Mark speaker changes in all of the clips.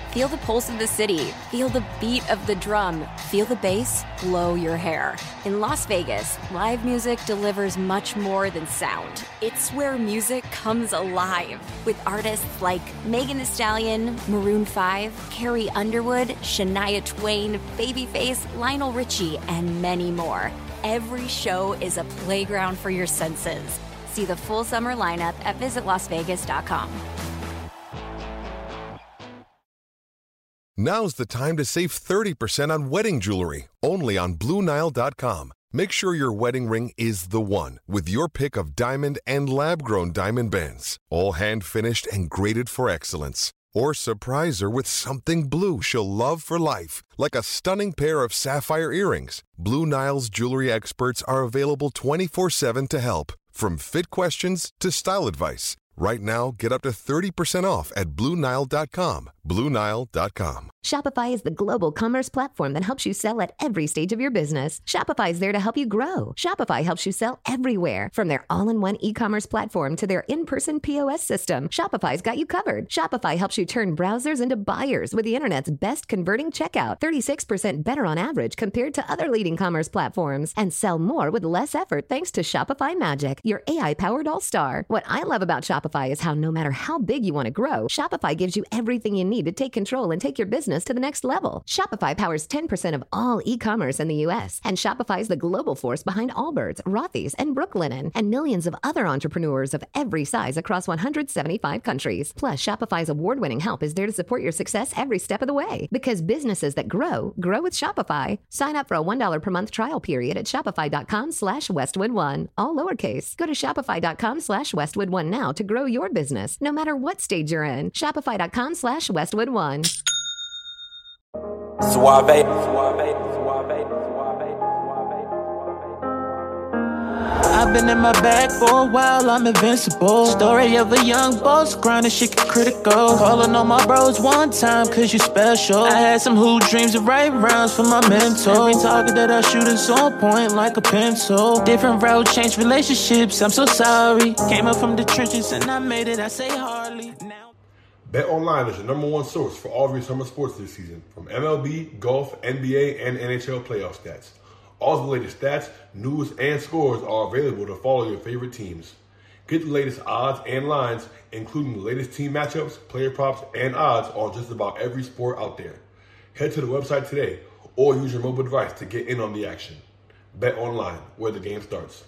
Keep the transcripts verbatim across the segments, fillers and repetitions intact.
Speaker 1: Feel the pulse of the city. Feel the beat of the drum. Feel the bass blow your hair. In Las Vegas, live music delivers much more than sound. It's where music comes alive with artists like Megan Thee Stallion, Maroon five, Carrie Underwood, Shania Twain, Babyface, Lionel Richie, and many more. Every show is a playground for your senses. See the full summer lineup at visit las vegas dot com.
Speaker 2: Now's the time to save thirty percent on wedding jewelry, only on blue nile dot com. Make sure your wedding ring is the one with your pick of diamond and lab-grown diamond bands, all hand-finished and graded for excellence. Or surprise her with something blue she'll love for life, like a stunning pair of sapphire earrings. Blue Nile's jewelry experts are available twenty-four seven to help, from fit questions to style advice. Right now, get up to thirty percent off at blue nile dot com. blue nile dot com.
Speaker 3: Shopify is the global commerce platform that helps you sell at every stage of your business. Shopify is there to help you grow. Shopify helps you sell everywhere, from their all-in-one e-commerce platform to their in-person P O S system. Shopify's got you covered. Shopify helps you turn browsers into buyers with the internet's best converting checkout, thirty-six percent better on average compared to other leading commerce platforms, and sell more with less effort thanks to Shopify Magic, your A I-powered all-star. What I love about Shopify is how no matter how big you want to grow, Shopify gives you everything you need to take control and take your business to the next level. Shopify powers ten percent of all e-commerce in the U S, and Shopify is the global force behind Allbirds, Rothy's, and Brooklinen, and millions of other entrepreneurs of every size across one hundred seventy-five countries. Plus, Shopify's award-winning help is there to support your success every step of the way, because businesses that grow, grow with Shopify. Sign up for a one dollar per month trial period at shopify.com slash Westwood One, all lowercase. Go to shopify.com slash Westwood One now to grow your business, no matter what stage you're in. Shopify.com slash Westwood One.
Speaker 4: Suave, suave, suave, suave, suave,
Speaker 5: I've been in my bag for a while, I'm invincible. Story of a young boss, grinding shit critical. Calling on my bros one time, cause you special. I had some hoop dreams of right rounds for my mentor. Every target that I shoot is on point like a pencil. Different route, changed relationships, I'm so sorry. Came up from the trenches and I made it, I say hardly. Now
Speaker 6: BetOnline is your number one source for all of your summer sports this season, from M L B, golf, N B A, and N H L playoff stats. All the latest stats, news, and scores are available to follow your favorite teams. Get the latest odds and lines, including the latest team matchups, player props, and odds on just about every sport out there. Head to the website today or use your mobile device to get in on the action. BetOnline, where the game starts.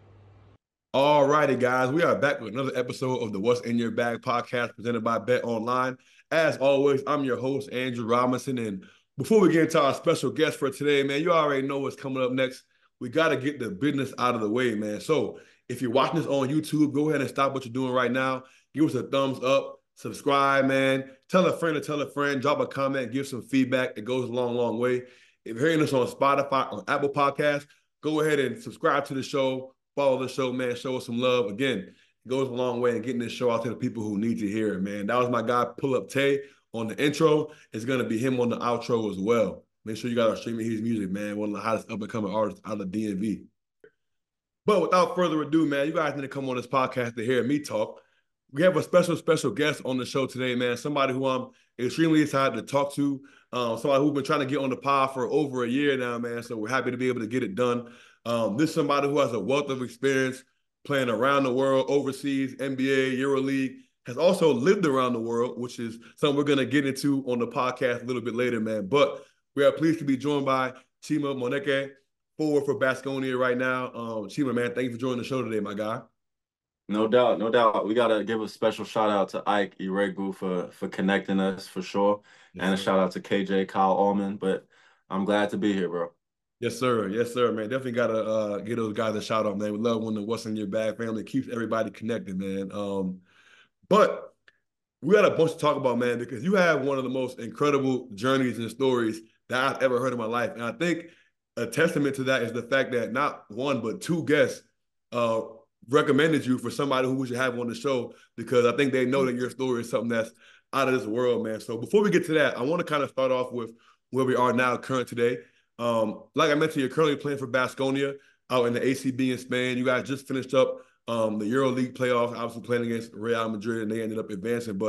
Speaker 6: Alrighty, guys, we are back with another episode of the What's in Your Bag podcast presented by BetOnline. As always, I'm your host, Andrew Robinson, and before we get into our special guest for today, man, you already know what's coming up next. We got to get the business out of the way, man. So if you're watching this on YouTube, go ahead and stop what you're doing right now. Give us a thumbs up, subscribe, man. Tell a friend to tell a friend, drop a comment, give some feedback. It goes a long, long way. If you're hearing us on Spotify, on Apple Podcasts, go ahead and subscribe to the show. Follow the show, man. Show us some love. Again, it goes a long way in getting this show out to the people who need to hear it, man. That was my guy, Pull Up Tay, on the intro. It's going to be him on the outro as well. Make sure you guys are streaming his music, man. One of the hottest up-and-coming artists out of D M V. But without further ado, man, you guys need to come on this podcast to hear me talk. We have a special, special guest on the show today, man. Somebody who I'm extremely excited to talk to. Um, somebody who's been trying to get on the pod for over a year now, man. So we're happy to be able to get it done. Um, this is somebody who has a wealth of experience playing around the world, overseas, N B A, EuroLeague, has also lived around the world, which is something we're going to get into on the podcast a little bit later, man. But we are pleased to be joined by Chima Moneke, forward for Baskonia right now. Um, Chima, man, thank you for joining the show today, my guy.
Speaker 7: No doubt, no doubt. We got to give a special shout out to Ike Iregu for, for connecting us for sure. Yes, and a shout out to K J, Kyle Allman. But I'm glad to be here, bro.
Speaker 6: Yes, sir. Yes, sir, man. Definitely got to uh, give those guys a shout out, man. We love when the What's in Your Bag family keeps everybody connected, man. Um, but we got a bunch to talk about, man, because you have one of the most incredible journeys and stories that I've ever heard in my life. And I think a testament to that is the fact that not one, but two guests uh, recommended you for somebody who we should have on the show, because I think they know that your story is something that's out of this world, man. So before we get to that, I want to kind of start off with where we are now, current today. Um, like I mentioned, you're currently playing for Baskonia out in the A C B in Spain. You guys just finished up um, the EuroLeague playoffs, obviously playing against Real Madrid, and they ended up advancing. But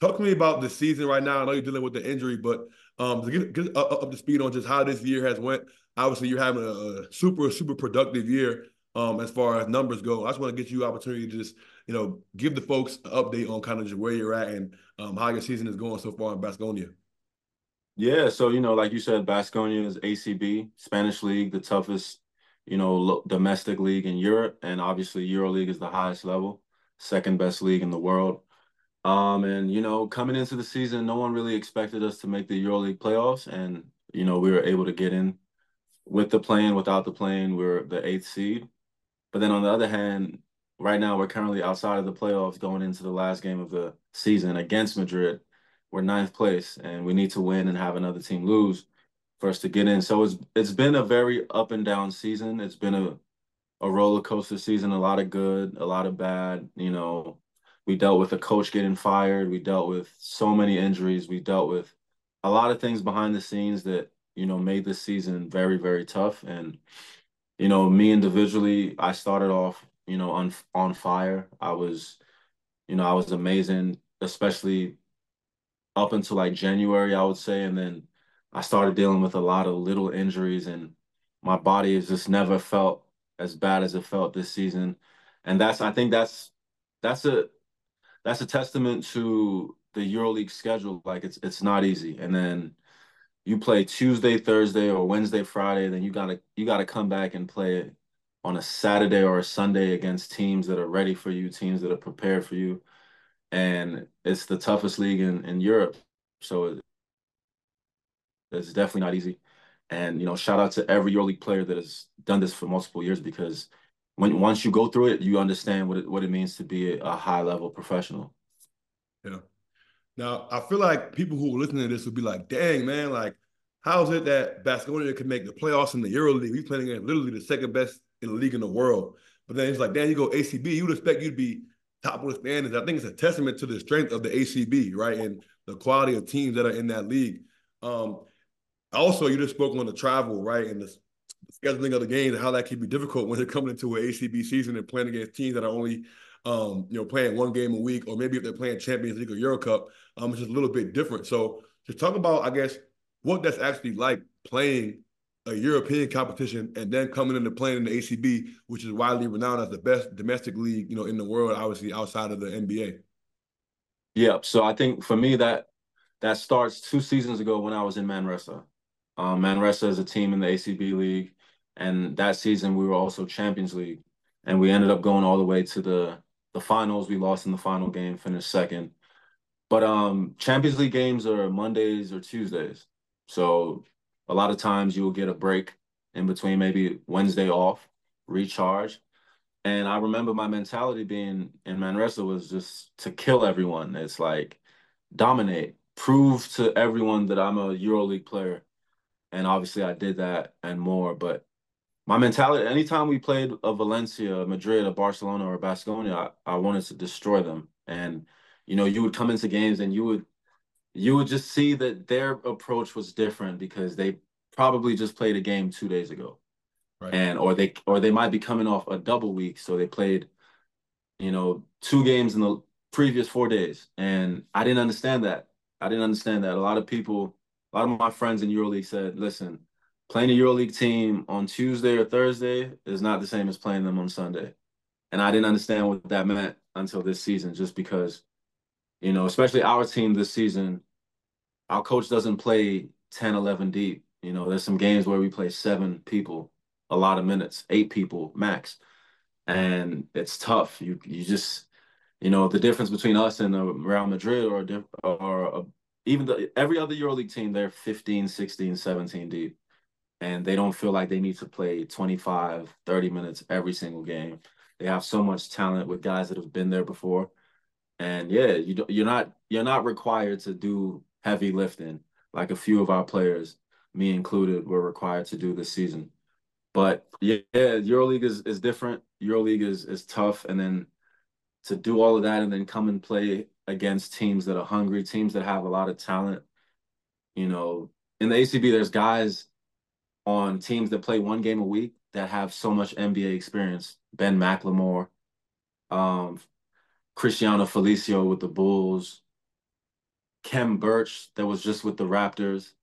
Speaker 6: talk to me about the season right now. I know you're dealing with the injury, but um, to get, get up, up to speed on just how this year has went. Obviously, you're having a, a super, super productive year um, as far as numbers go. I just want to get you opportunity to just, you know, give the folks an update on kind of just where you're at and um, how your season is going so far in Baskonia.
Speaker 7: Yeah, so, you know, like you said, Baskonia is A C B, Spanish League, the toughest, you know, lo- domestic league in Europe. And obviously, EuroLeague is the highest level, second best league in the world. Um, and, you know, coming into the season, no one really expected us to make the EuroLeague playoffs. And, you know, we were able to get in with the plane, without the plane, we're the eighth seed. But then on the other hand, right now we're currently outside of the playoffs going into the last game of the season against Madrid. We're ninth place, and we need to win and have another team lose for us to get in. So it's it's been a very up and down season. It's been a a roller coaster season, a lot of good, a lot of bad. You know, we dealt with a coach getting fired. We dealt with so many injuries. We dealt with a lot of things behind the scenes that, you know, made this season very, very tough. And, you know, me individually, I started off, you know, on on fire. I was, you know, I was amazing, especially up until like January, I would say. And then I started dealing with a lot of little injuries, and my body has just never felt as bad as it felt this season. And that's, I think that's, that's a, that's a testament to the EuroLeague schedule. Like it's, it's not easy. And then you play Tuesday, Thursday, or Wednesday, Friday, then you gotta, you gotta come back and play on a Saturday or a Sunday against teams that are ready for you, teams that are prepared for you. And it's the toughest league in, in Europe. So it's definitely not easy. And, you know, shout out to every EuroLeague player that has done this for multiple years, because when once you go through it, you understand what it, what it means to be a high level professional.
Speaker 6: Yeah. Now, I feel like people who are listening to this would be like, dang, man, like, how is it that Baskonia can make the playoffs in the EuroLeague? We playing against literally the second best in the league in the world. But then it's like, damn, you go A C B, you would expect you to be top of the standings. I think it's a testament to the strength of the A C B, right? And the quality of teams that are in that league. Um, also, you just spoke on the travel, right? And the scheduling of the games and how that can be difficult when they're coming into an A C B season and playing against teams that are only, um, you know, playing one game a week, or maybe if they're playing Champions League or Euro Cup, um, it's just a little bit different. So just talk about, I guess, what that's actually like playing a European competition and then coming into playing in the A C B, which is widely renowned as the best domestic league, you know, in the world, obviously outside of the N B A.
Speaker 7: Yeah. So I think for me that that starts two seasons ago when I was in Manresa. Um, Manresa is a team in the A C B League, and that season we were also Champions League, and we ended up going all the way to the the finals. We lost in the final game, finished second. But um, Champions League games are Mondays or Tuesdays, so a lot of times you will get a break in between, maybe Wednesday off, recharge. And I remember my mentality being in Manresa was just to kill everyone. It's like dominate, prove to everyone that I'm a EuroLeague player. And obviously I did that and more. But my mentality, anytime we played a Valencia, Madrid, a Barcelona, or a Baskonia, I, I wanted to destroy them. And, you know, you would come into games and you would you would just see that their approach was different because they probably just played a game two days ago.
Speaker 6: Right.
Speaker 7: And or they or they might be coming off a double week. So they played, you know, two games in the previous four days. And I didn't understand that. I didn't understand that. A lot of people, a lot of my friends in EuroLeague said, listen, playing a EuroLeague team on Tuesday or Thursday is not the same as playing them on Sunday. And I didn't understand what that meant until this season, just because, you know, especially our team this season, our coach doesn't play ten, eleven deep. You know, there's some games where we play seven people, a lot of minutes, eight people max. And it's tough. You you just, you know, the difference between us and uh, Real Madrid or or uh, even the, every other EuroLeague team, they're fifteen, sixteen, seventeen deep. And they don't feel like they need to play twenty-five, thirty minutes every single game. They have so much talent with guys that have been there before. And yeah, you don't, you're not you're not required to do heavy lifting like a few of our players, me included, were required to do this season. But yeah, EuroLeague is is different. EuroLeague is is tough, and then to do all of that and then come and play against teams that are hungry, teams that have a lot of talent. You know, in the A C B, there's guys on teams that play one game a week that have so much N B A experience. Ben McLemore, um, Cristiano Felicio with the Bulls, Kem Birch that was just with the Raptors.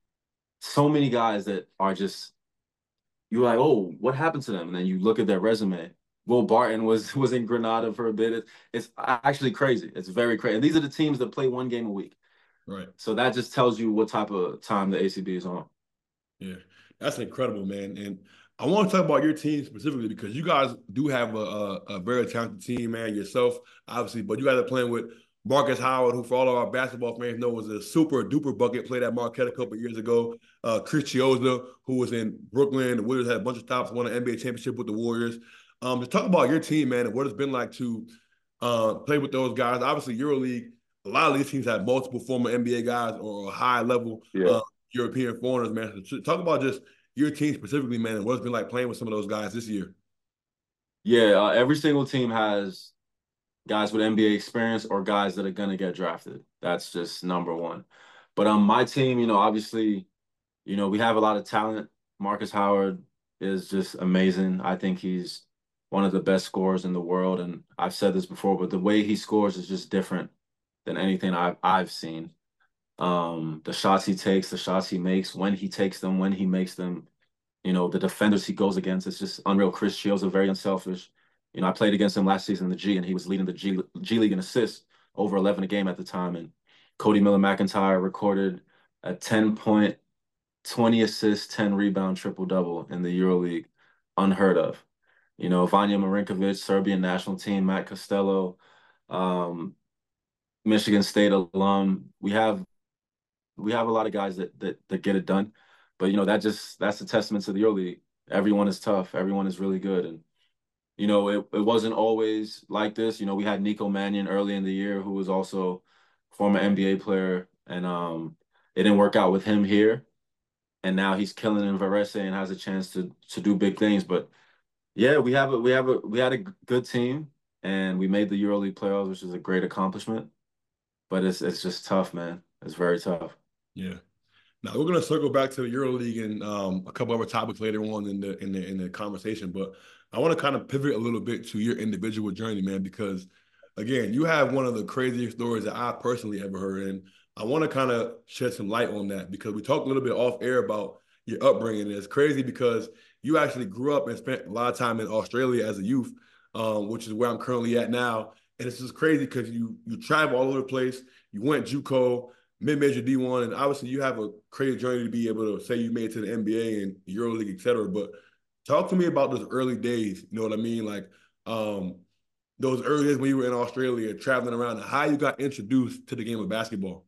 Speaker 7: So many guys that are just you're like, oh, what happened to them? And then you look at their resume. Will Barton was was in Granada for a bit. It, it's actually crazy. It's very crazy. And these are the teams that play one game a week.
Speaker 6: Right.
Speaker 7: So that just tells you what type of time the A C B is on.
Speaker 6: Yeah, that's incredible, man. And I want to talk about your team specifically because you guys do have a, a, a very talented team, man. Yourself, obviously, but you guys are playing with Marcus Howard, who for all of our basketball fans know was a super duper bucket, played at Marquette a couple of years ago. Uh, Chris Chiozza, who was in Brooklyn. The Warriors had a bunch of stops, won an N B A championship with the Warriors. Um, just talk about your team, man, and what it's been like to uh, play with those guys. Obviously, EuroLeague, a lot of these teams have multiple former N B A guys or high level
Speaker 7: Yeah.
Speaker 6: uh, European foreigners, man. So talk about just your team specifically, man, and what it's been like playing with some of those guys this year.
Speaker 7: Yeah, uh, every single team has guys with N B A experience or guys that are gonna get drafted. That's just number one. But um, my team, you know, obviously, you know, we have a lot of talent. Marcus Howard is just amazing. I think he's one of the best scorers in the world, and I've said this before, but the way he scores is just different than anything I've I've seen. Um, the shots he takes, the shots he makes, when he takes them, when he makes them, you know, the defenders he goes against, it's just unreal. Chris Shields are very unselfish. You know, I played against him last season in the G, and he was leading the G, G League in assists, over eleven a game at the time. And Cody Miller McIntyre recorded a ten point, twenty assists, ten rebound triple double in the EuroLeague, unheard of. You know, Vanya Marinkovic, Serbian national team, Matt Costello, um, Michigan State alum. We have we have a lot of guys that that that get it done. But you know, that just that's a testament to the EuroLeague. Everyone is tough. Everyone is really good. And you know, it, it wasn't always like this. You know, we had Nico Mannion early in the year, who was also a former N B A player, and um, it didn't work out with him here. And now he's killing in Varese and has a chance to to do big things. But yeah, we have a we have a we had a good team, and we made the EuroLeague playoffs, which is a great accomplishment. But it's it's just tough, man. It's very tough.
Speaker 6: Yeah. Now we're gonna circle back to the EuroLeague and um, a couple other topics later on in the in the in the conversation, but I want to kind of pivot a little bit to your individual journey, man, because again, you have one of the craziest stories that I personally ever heard, and I want to kind of shed some light on that because we talked a little bit off air about your upbringing. It's crazy because you actually grew up and spent a lot of time in Australia as a youth, um, which is where I'm currently at now, and it's just crazy because you you travel all over the place. You went JUCO, mid-major D one, and obviously you have a crazy journey to be able to say you made it to the N B A and EuroLeague, et cetera. But talk to me about those early days. You know what I mean? Like um, those early days when you were in Australia, traveling around, and how you got introduced to the game of basketball.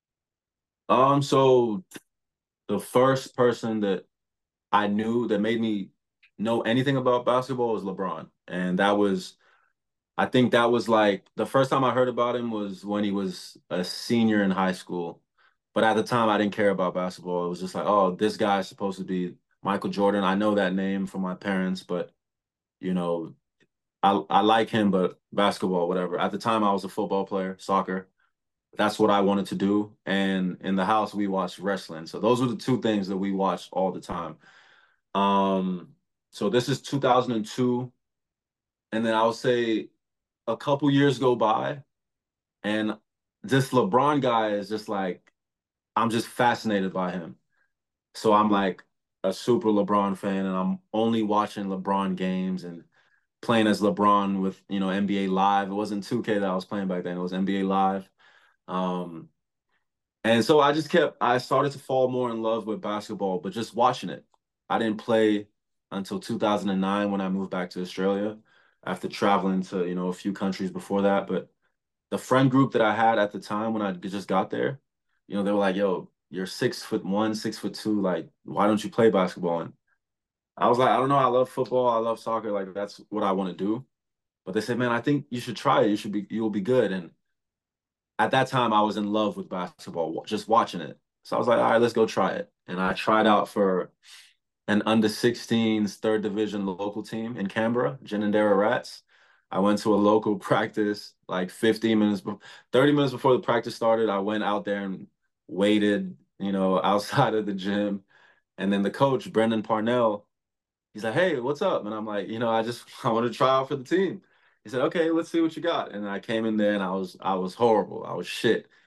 Speaker 7: Um, so the first person that I knew that made me know anything about basketball was LeBron. And that was, I think that was like the first time I heard about him was when he was a senior in high school. But at the time, I didn't care about basketball. It was just like, oh, this guy is supposed to be Michael Jordan. I know that name from my parents, but, you know, I, I like him, but basketball, whatever. At the time, I was a football player, soccer. That's what I wanted to do. And in the house, we watched wrestling. So those were the two things that we watched all the time. Um, so this is two thousand two. And then I would say a couple years go by, and this LeBron guy is just like, I'm just fascinated by him. So I'm like a super LeBron fan, and I'm only watching LeBron games and playing as LeBron with, you know, N B A Live. It wasn't two K that I was playing back then. It was N B A Live. Um, and so I just kept, I started to fall more in love with basketball, but just watching it. I didn't play until two thousand nine when I moved back to Australia after traveling to, you know, a few countries before that. But the friend group that I had at the time when I just got there, you know, they were like, yo, you're six foot one, six foot two. Like, why don't you play basketball? And I was like, I don't know. I love football. I love soccer. Like, that's what I want to do. But they said, man, I think you should try it. You should be, you'll be good. And at that time, I was in love with basketball, just watching it. So I was like, all right, let's go try it. And I tried out for an under sixteens third division local team in Canberra, Ginninderra Rats. I went to a local practice like fifteen minutes, thirty minutes before the practice started. I went out there and waited, you know, outside of the gym. And then the coach, Brendan Parnell, he's like, hey, what's up? And I'm like, you know, I just, I want to try out for the team. He said, okay, let's see what you got. And I came in there and I was, I was horrible. I was shit.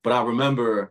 Speaker 7: But I remember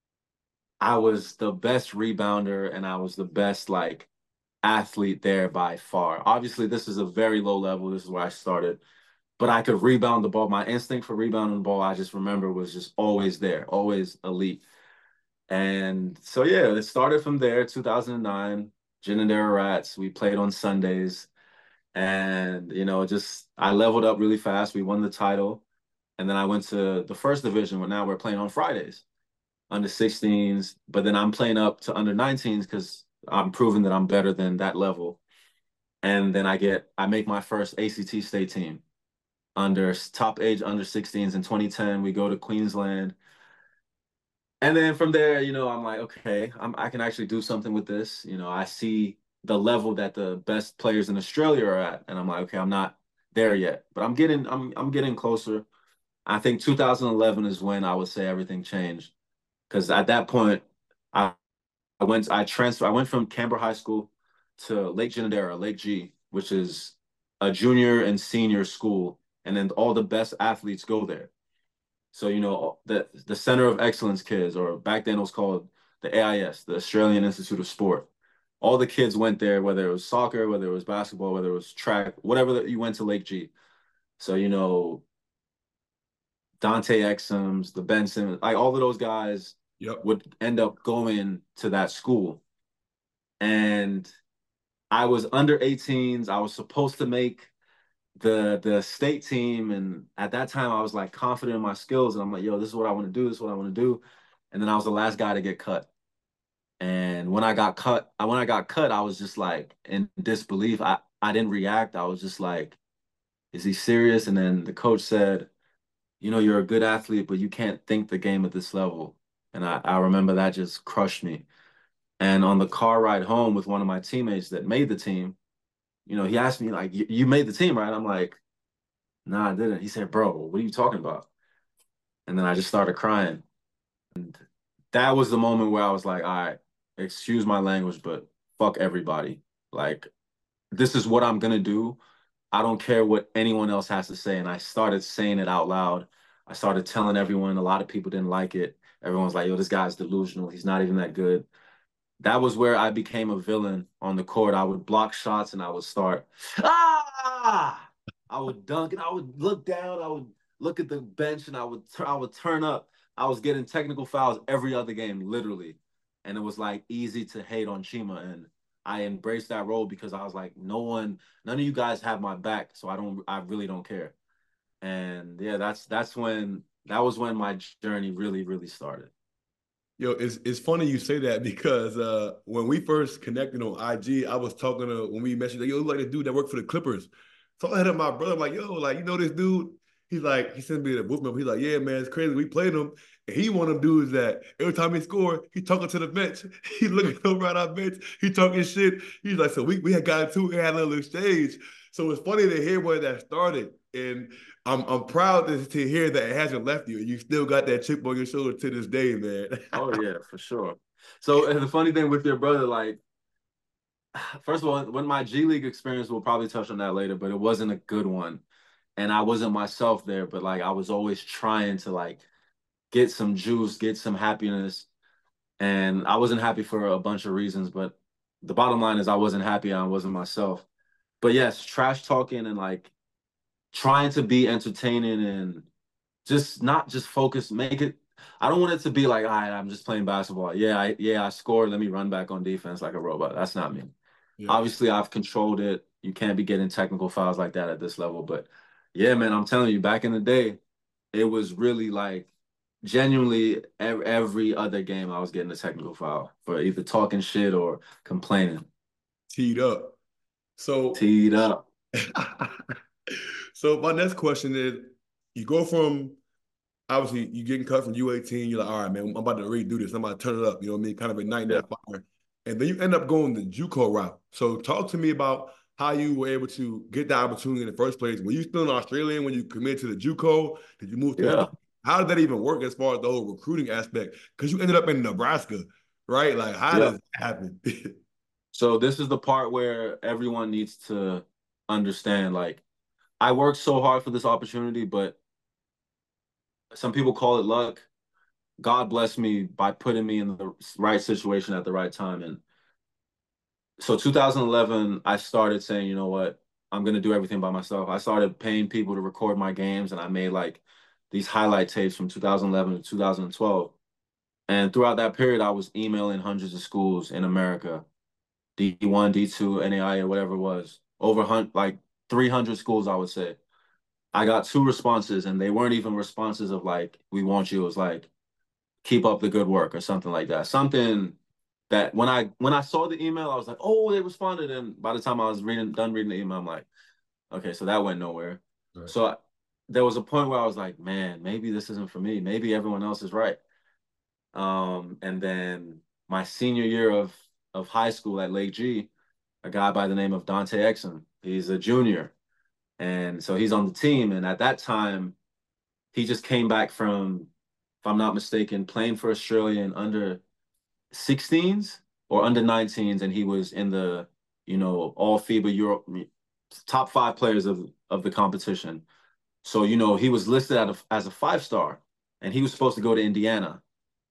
Speaker 7: I was the best rebounder and I was the best like athlete there by far. Obviously, this is a very low level. This is where I started, but I could rebound the ball. My instinct for rebounding the ball, I just remember was just always there, always elite. And so, yeah, it started from there, two thousand nine, Ginninderra Rats. We played on Sundays and, you know, just I leveled up really fast. We won the title. And then I went to the first division where now we're playing on Fridays, under sixteens. But then I'm playing up to under nineteens because I'm proving that I'm better than that level. And then I get, I make my first A C T state team under top age under sixteens in twenty ten. We go to Queensland. And then from there, you know, I'm like, okay, I'm, I can actually do something with this. You know, I see the level that the best players in Australia are at, and I'm like, okay, I'm not there yet, but I'm getting, I'm, I'm getting closer. I think two thousand eleven is when I would say everything changed, because at that point, I, I went, I transferred, I went from Canberra High School to Lake Ginninderra, Lake G, which is a junior and senior school, and then all the best athletes go there. So, you know, the the Center of Excellence kids, or back then it was called the A I S, the Australian Institute of Sport. All the kids went there, whether it was soccer, whether it was basketball, whether it was track, whatever that you went to Lake G. So, you know, Dante Exums, the Benson, like all of those guys yep. would end up going to that school. And I was under eighteens. I was supposed to make the the state team, and at that time I was like confident in my skills, and I'm like, yo, this is what I want to do, this is what I want to do. And then I was the last guy to get cut. And when I got cut, when I got cut, I was just like in disbelief. I, I didn't react. I was just like, is he serious? And then the coach said, you know, you're a good athlete, but you can't think the game at this level. And I, I remember that just crushed me. And on the car ride home with one of my teammates that made the team, you know, he asked me, like, you made the team, right? I'm like, nah, I didn't. He said, bro, what are you talking about? And then I just started crying. And that was the moment where I was like, all right, excuse my language, but fuck everybody. Like, this is what I'm going to do. I don't care what anyone else has to say. And I started saying it out loud. I started telling everyone. A lot of people didn't like it. Everyone's like, yo, this guy's delusional. He's not even that good. That was where I became a villain on the court. I would block shots and I would start, ah! I would dunk and I would look down. I would look at the bench and I would, I would turn up. I was getting technical fouls every other game, literally. And it was like easy to hate on Chima. And I embraced that role because I was like, no one, none of you guys have my back. So I don't, I really don't care. And yeah, that's, that's when, that was when my journey really, really started.
Speaker 6: Yo, it's it's funny you say that because uh, when we first connected on I G, I was talking to, when we mentioned, like, yo, like this dude that worked for the Clippers. So I hit up my brother, I'm like, yo, like, you know this dude? He's like, he sent me the book number. He's like, yeah, man, it's crazy. We played him. And he one of them dudes that every time he scored, he talking to the bench. He looking over at our bench. He talking shit. He's like, so we, we had got into it, had a little exchange. So it's funny to hear where that started. And I'm I'm proud to, to hear that it hasn't left you. You still got that chip on your shoulder to this day, man.
Speaker 7: Oh, yeah, for sure. So and the funny thing with your brother, like, first of all, when my G League experience, we'll probably touch on that later, but it wasn't a good one. And I wasn't myself there, but like I was always trying to like get some juice, get some happiness. And I wasn't happy for a bunch of reasons, but the bottom line is I wasn't happy. I wasn't myself. But yes, trash talking and like trying to be entertaining and just not just focus, make it. I don't want it to be like, all right, I'm just playing basketball. Yeah, I, yeah, I scored. Let me run back on defense like a robot. That's not me. Yeah. Obviously, I've controlled it. You can't be getting technical fouls like that at this level. But yeah, man, I'm telling you, back in the day, it was really like genuinely every, every other game I was getting a technical foul for either talking shit or complaining.
Speaker 6: Teed up. So
Speaker 7: teed up.
Speaker 6: So my next question is, you go from, obviously, you getting cut from U eighteen. You're like, all right, man, I'm about to redo this. I'm about to turn it up. You know what I mean? Kind of igniting yeah. that fire. And then you end up going the JUCO route. So talk to me about how you were able to get the opportunity in the first place. Were you still in Australia when you committed to the JUCO? Did you move to
Speaker 7: yeah.
Speaker 6: How did that even work as far as the whole recruiting aspect? Because you ended up in Nebraska, right? Like, how yeah. does that happen?
Speaker 7: So this is the part where everyone needs to understand, like, I worked so hard for this opportunity, but some people call it luck. God blessed me by putting me in the right situation at the right time. And so two thousand eleven, I started saying, you know what, I'm gonna do everything by myself. I started paying people to record my games, and I made like these highlight tapes from two thousand eleven to two thousand twelve. And throughout that period, I was emailing hundreds of schools in America, D one, D two, N A I A, whatever it was, over hun- like three hundred schools, I would say. I got two responses, and they weren't even responses of like, we want you. It was like, keep up the good work or something like that. Something that when I when I saw the email, I was like, oh, they responded. And by the time I was reading done reading the email, I'm like, okay, so that went nowhere. Right. So I, there was a point where I was like, man, maybe this isn't for me. Maybe everyone else is right. Um, and then my senior year of of high school at Lake G, a guy by the name of Dante Exum, he's a junior. And so he's on the team. And at that time, he just came back from, if I'm not mistaken, playing for Australia in under sixteens or under nineteens, and he was in the, you know, all FIBA Europe top five players of of the competition. So, you know, he was listed as a, as a five star, and he was supposed to go to Indiana.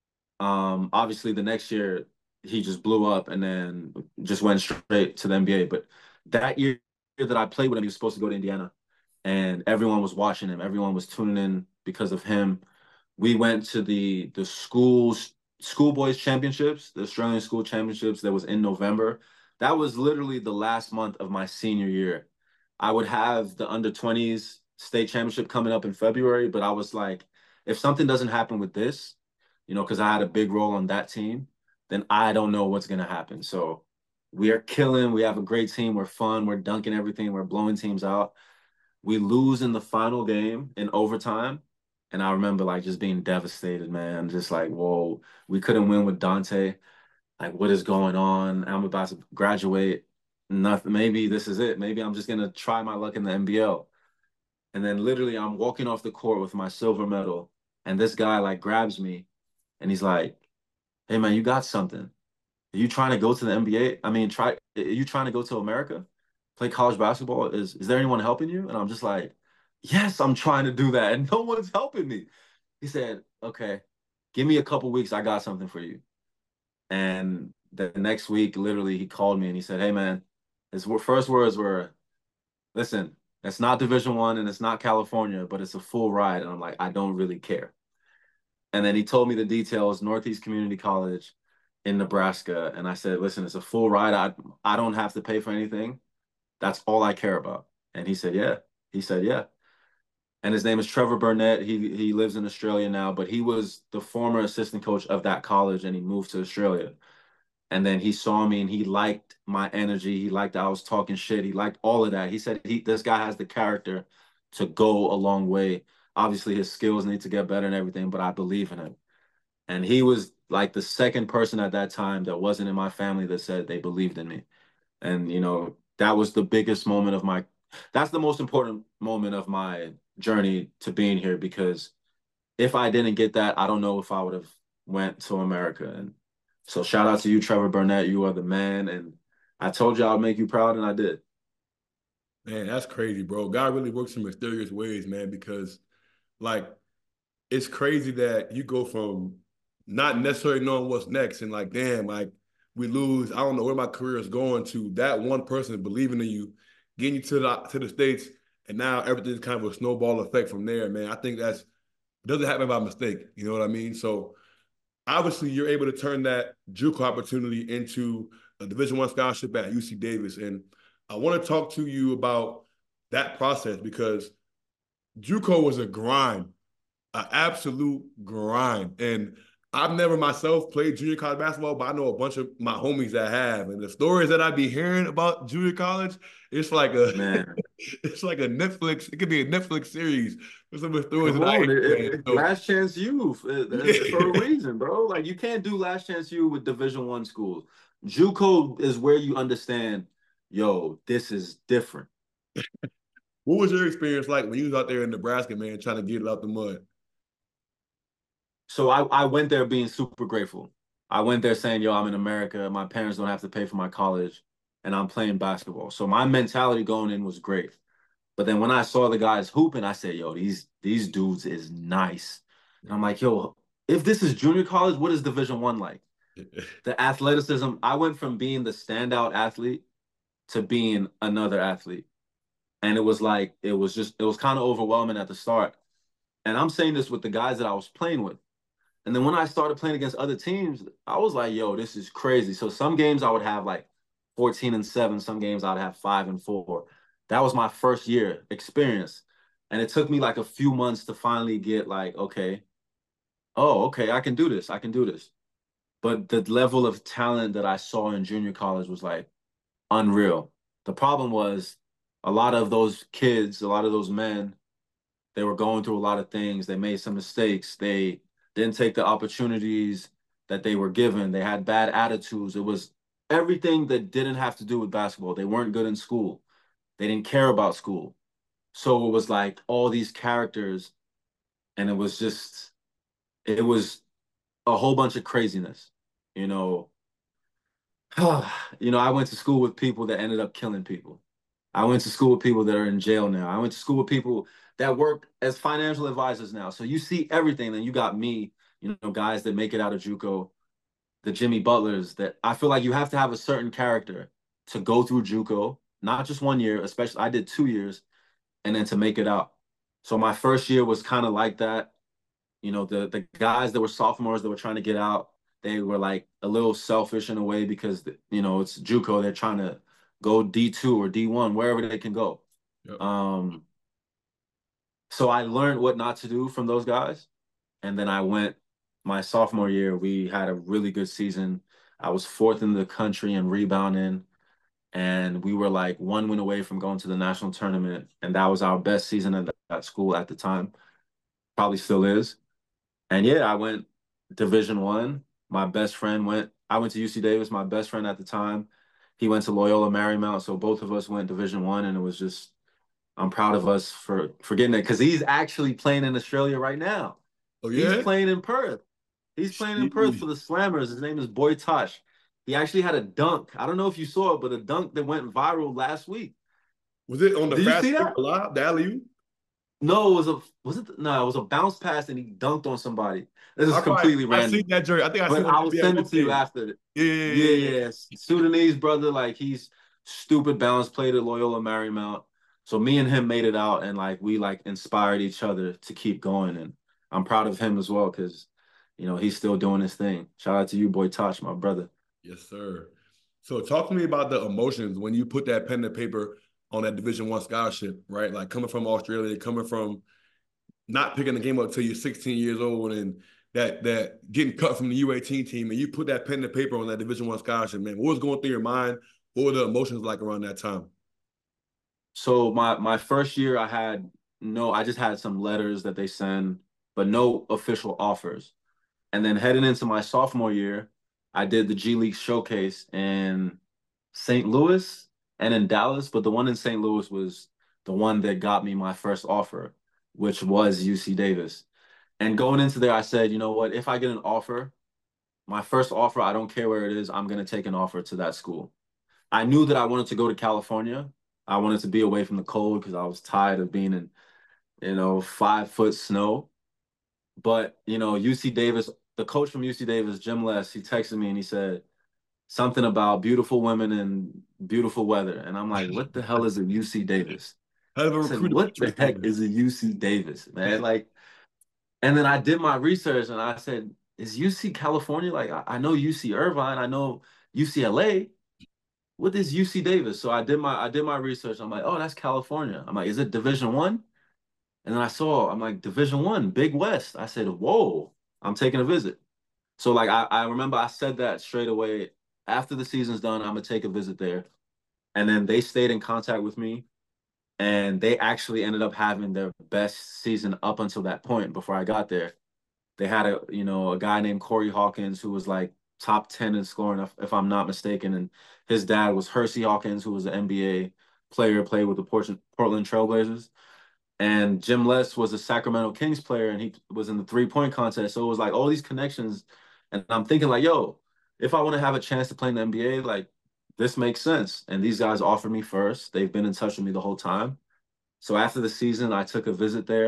Speaker 7: Um, obviously, the next year he just blew up and then just went straight to the N B A. But that year that I played with him, he was supposed to go to Indiana, and everyone was watching him. Everyone was tuning in because of him. We went to the the schools schoolboys championships, the Australian school championships that was in November. That was literally the last month of my senior year. I would have the under twenties state championship coming up in February, but I was like, if something doesn't happen with this, you know, because I had a big role on that team, then I don't know what's going to happen. So we are killing. We have a great team. We're fun. We're dunking everything. We're blowing teams out. We lose in the final game in overtime. And I remember like just being devastated, man. Just like, whoa, we couldn't win with Dante. Like, what is going on? I'm about to graduate. Nothing. Maybe this is it. Maybe I'm just gonna try my luck in the N B L. And then literally I'm walking off the court with my silver medal. And this guy like grabs me and he's like, hey man, you got something. Are you trying to go to the N B A? I mean, try are you trying to go to America? Play college basketball? Is is there anyone helping you? And I'm just like, yes, I'm trying to do that. And no one's helping me. He said, okay, give me a couple weeks. I got something for you. And the next week, literally, he called me and he said, hey, man, his first words were, listen, it's not Division One and it's not California, but it's a full ride. And I'm like, I don't really care. And then he told me the details, Northeast Community College in Nebraska. And I said, listen, it's a full ride. I, I don't have to pay for anything. That's all I care about. And he said, yeah. He said, yeah. And his name is Trevor Burnett. He he lives in Australia now, but he was the former assistant coach of that college, and he moved to Australia. And then he saw me, and he liked my energy. He liked that I was talking shit. He liked all of that. He said, he this guy has the character to go a long way. Obviously, his skills need to get better and everything, but I believe in him. And he was like the second person at that time that wasn't in my family that said they believed in me. And, you know, that was the biggest moment of my – that's the most important moment of my – journey to being here, because if I didn't get that, I don't know if I would have went to America. And so shout out to you, Trevor Burnett. You are the man. And I told you I'll make you proud, and I did.
Speaker 6: Man, that's crazy, bro. God really works in mysterious ways, man, because like it's crazy that you go from not necessarily knowing what's next and like, damn, like we lose, I don't know where my career is going, to that one person believing in you, getting you to the to the States. And now everything's kind of a snowball effect from there, man. I think that's doesn't happen by mistake. You know what I mean? So obviously you're able to turn that JUCO opportunity into a Division One scholarship at U C Davis. And I want to talk to you about that process, because JUCO was a grind, an absolute grind. And I've never myself played junior college basketball, but I know a bunch of my homies that have. And the stories that I be hearing about junior college, it's like a Man. it's like a Netflix. It could be a Netflix series with some of the stories
Speaker 7: Come
Speaker 6: that
Speaker 7: on,
Speaker 6: I
Speaker 7: it, it,
Speaker 6: so,
Speaker 7: Last Chance U for a reason, bro. Like you can't do Last Chance U with Division One schools. JUCO is where you understand, yo, this is different.
Speaker 6: What was your experience like when you was out there in Nebraska, man, trying to get it out the mud?
Speaker 7: So I, I went there being super grateful. I went there saying, yo, I'm in America. My parents don't have to pay for my college, and I'm playing basketball. So my mentality going in was great. But then when I saw the guys hooping, I said, yo, these these dudes is nice. And I'm like, yo, if this is junior college, what is Division One like? The athleticism, I went from being the standout athlete to being another athlete. And it was like, it was just, it was kind of overwhelming at the start. And I'm saying this with the guys that I was playing with. And then when I started playing against other teams, I was like, yo, this is crazy. So some games I would have like fourteen and seven, some games I'd have five and four. That was my first year experience. And it took me like a few months to finally get like, okay, oh, okay, I can do this. I can do this. But the level of talent that I saw in junior college was like unreal. The problem was a lot of those kids, a lot of those men, they were going through a lot of things. They made some mistakes. They didn't take the opportunities that they were given. They had bad attitudes. It was everything that didn't have to do with basketball. They weren't good in school. They didn't care about school. So it was like all these characters, and it was just, it was a whole bunch of craziness, you know. You know, I went to school with people that ended up killing people. I went to school with people that are in jail now. I went to school with people that work as financial advisors now. So you see everything. Then you got me, you know, guys that make it out of JUCO, the Jimmy Butlers, that I feel like you have to have a certain character to go through JUCO, not just one year, especially I did two years, and then to make it out. So my first year was kind of like that. You know, the the guys that were sophomores that were trying to get out, they were like a little selfish in a way because, you know, it's JUCO. They're trying to go D two or D one, wherever they can go. Yep. Um, so I learned what not to do from those guys. And then I went my sophomore year, we had a really good season. I was fourth in the country in rebounding. And we were like one win away from going to the national tournament. And that was our best season at that school at the time. Probably still is. And yeah, I went Division One. My best friend went, I went to U C Davis. My best friend at the time, he went to Loyola Marymount. So both of us went Division One, and it was just, I'm proud of us for, for getting it, because he's actually playing in Australia right now. Oh, yeah? He's playing in Perth. He's playing in Perth for the Slammers. His name is Boy Tosh. He actually had a dunk. I don't know if you saw it, but a dunk that went viral last week.
Speaker 6: Was it on the fast break live, the alley-oop?
Speaker 7: No, it was a was it no, it was a bounce pass and he dunked on somebody. This is I completely probably, random.
Speaker 6: I see that jersey. I think I see.
Speaker 7: I will send it to you after.
Speaker 6: Yeah, yeah, yeah,
Speaker 7: yeah, yeah. Sudanese brother, like he's stupid balance, played at Loyola Marymount. So me and him made it out, and like we like inspired each other to keep going. And I'm proud of him as well, because you know he's still doing his thing. Shout out to you, Boy Tosh, my brother.
Speaker 6: Yes, sir. So talk to me about the emotions when you put that pen to paper on that Division One scholarship, right? Like coming from Australia, coming from not picking the game up till you're sixteen years old, and that that getting cut from the U eighteen team, and you put that pen to paper on that Division One scholarship, man. What was going through your mind? What were the emotions like around that time?
Speaker 7: So my my first year, I had no, I just had some letters that they send, but no official offers. And then heading into my sophomore year, I did the G League showcase in Saint Louis and in Dallas, but the one in Saint Louis was the one that got me my first offer, which was U C Davis. And going into there, I said, you know what, if I get an offer, my first offer, I don't care where it is, I'm going to take an offer to that school. I knew that I wanted to go to California. I wanted to be away from the cold because I was tired of being in, you know, five foot snow. But, you know, U C Davis, the coach from U C Davis, Jim Les, he texted me and he said something about beautiful women and beautiful weather. And I'm like, what the hell is a U C Davis? I said, what the heck is a U C Davis, man? Like, and then I did my research and I said, is U C California? Like, I, I know U C Irvine, I know U C L A. What is U C Davis? So I did my I did my research. I'm like, oh, that's California. I'm like, is it Division One? And then I saw, I'm like, Division One, Big West. I said, whoa, I'm taking a visit. So like I, I remember I said that straight away. After the season's done, I'm gonna take a visit there. And then they stayed in contact with me. And they actually ended up having their best season up until that point before I got there. They had a, you know, a guy named Corey Hawkins who was like top ten in scoring, if, if I'm not mistaken. And his dad was Hersey Hawkins, who was an N B A player, played with the Portland Trailblazers. And Jim Les was a Sacramento Kings player, and he was in the three-point contest. So it was like all these connections. And I'm thinking like, yo, if I want to have a chance to play in the N B A, like, this makes sense. And these guys offered me first. They've been in touch with me the whole time. So after the season, I took a visit there.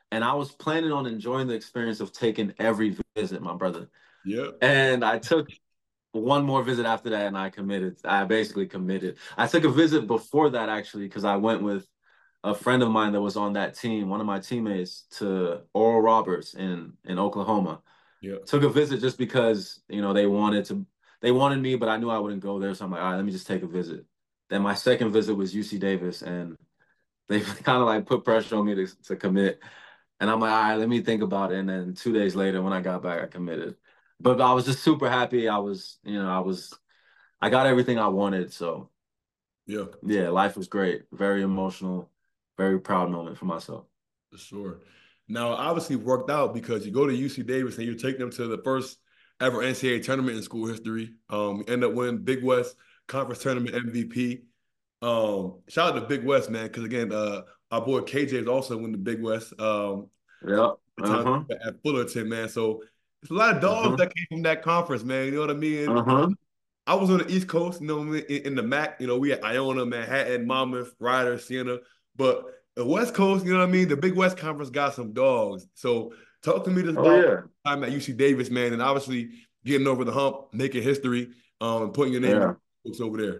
Speaker 7: And I was planning on enjoying the experience of taking every visit, my brother.
Speaker 6: Yeah.
Speaker 7: And I took one more visit after that, and I committed. I basically committed. I took a visit before that, actually, because I went with a friend of mine that was on that team, one of my teammates, to Oral Roberts in in Oklahoma.
Speaker 6: Yeah.
Speaker 7: Took a visit just because, you know, they wanted to, they wanted me, but I knew I wouldn't go there. So I'm like, all right, let me just take a visit. Then my second visit was U C Davis, and they kind of like put pressure on me to, to commit. And I'm like, all right, let me think about it. And then two days later, when I got back, I committed. But I was just super happy. I was, you know, I was, I got everything I wanted. So
Speaker 6: Yeah.
Speaker 7: yeah, life was great. Very emotional, very proud moment for myself.
Speaker 6: For sure. Now, obviously, worked out because you go to U C Davis and you take them to the first ever N C double A tournament in school history. Um, you end up winning Big West Conference Tournament M V P. Um, shout out to Big West, man, because again, uh, our boy K J is also in the Big West. Um,
Speaker 7: Yeah.
Speaker 6: the time
Speaker 7: Uh-huh.
Speaker 6: at Fullerton, man. So it's a lot of dogs
Speaker 7: Uh-huh.
Speaker 6: that came from that conference, man. You know what I mean?
Speaker 7: Uh-huh.
Speaker 6: I was on the East Coast, you know, in, in the M A C, you know, we had Iona, Manhattan, Monmouth, Ryder, Siena. But the West Coast, you know what I mean? The Big West Conference got some dogs. So talk to me just
Speaker 7: Oh
Speaker 6: about
Speaker 7: yeah.
Speaker 6: time at U C Davis, man, and obviously getting over the hump, making history, um, and putting your name in
Speaker 7: Yeah.
Speaker 6: the books over there.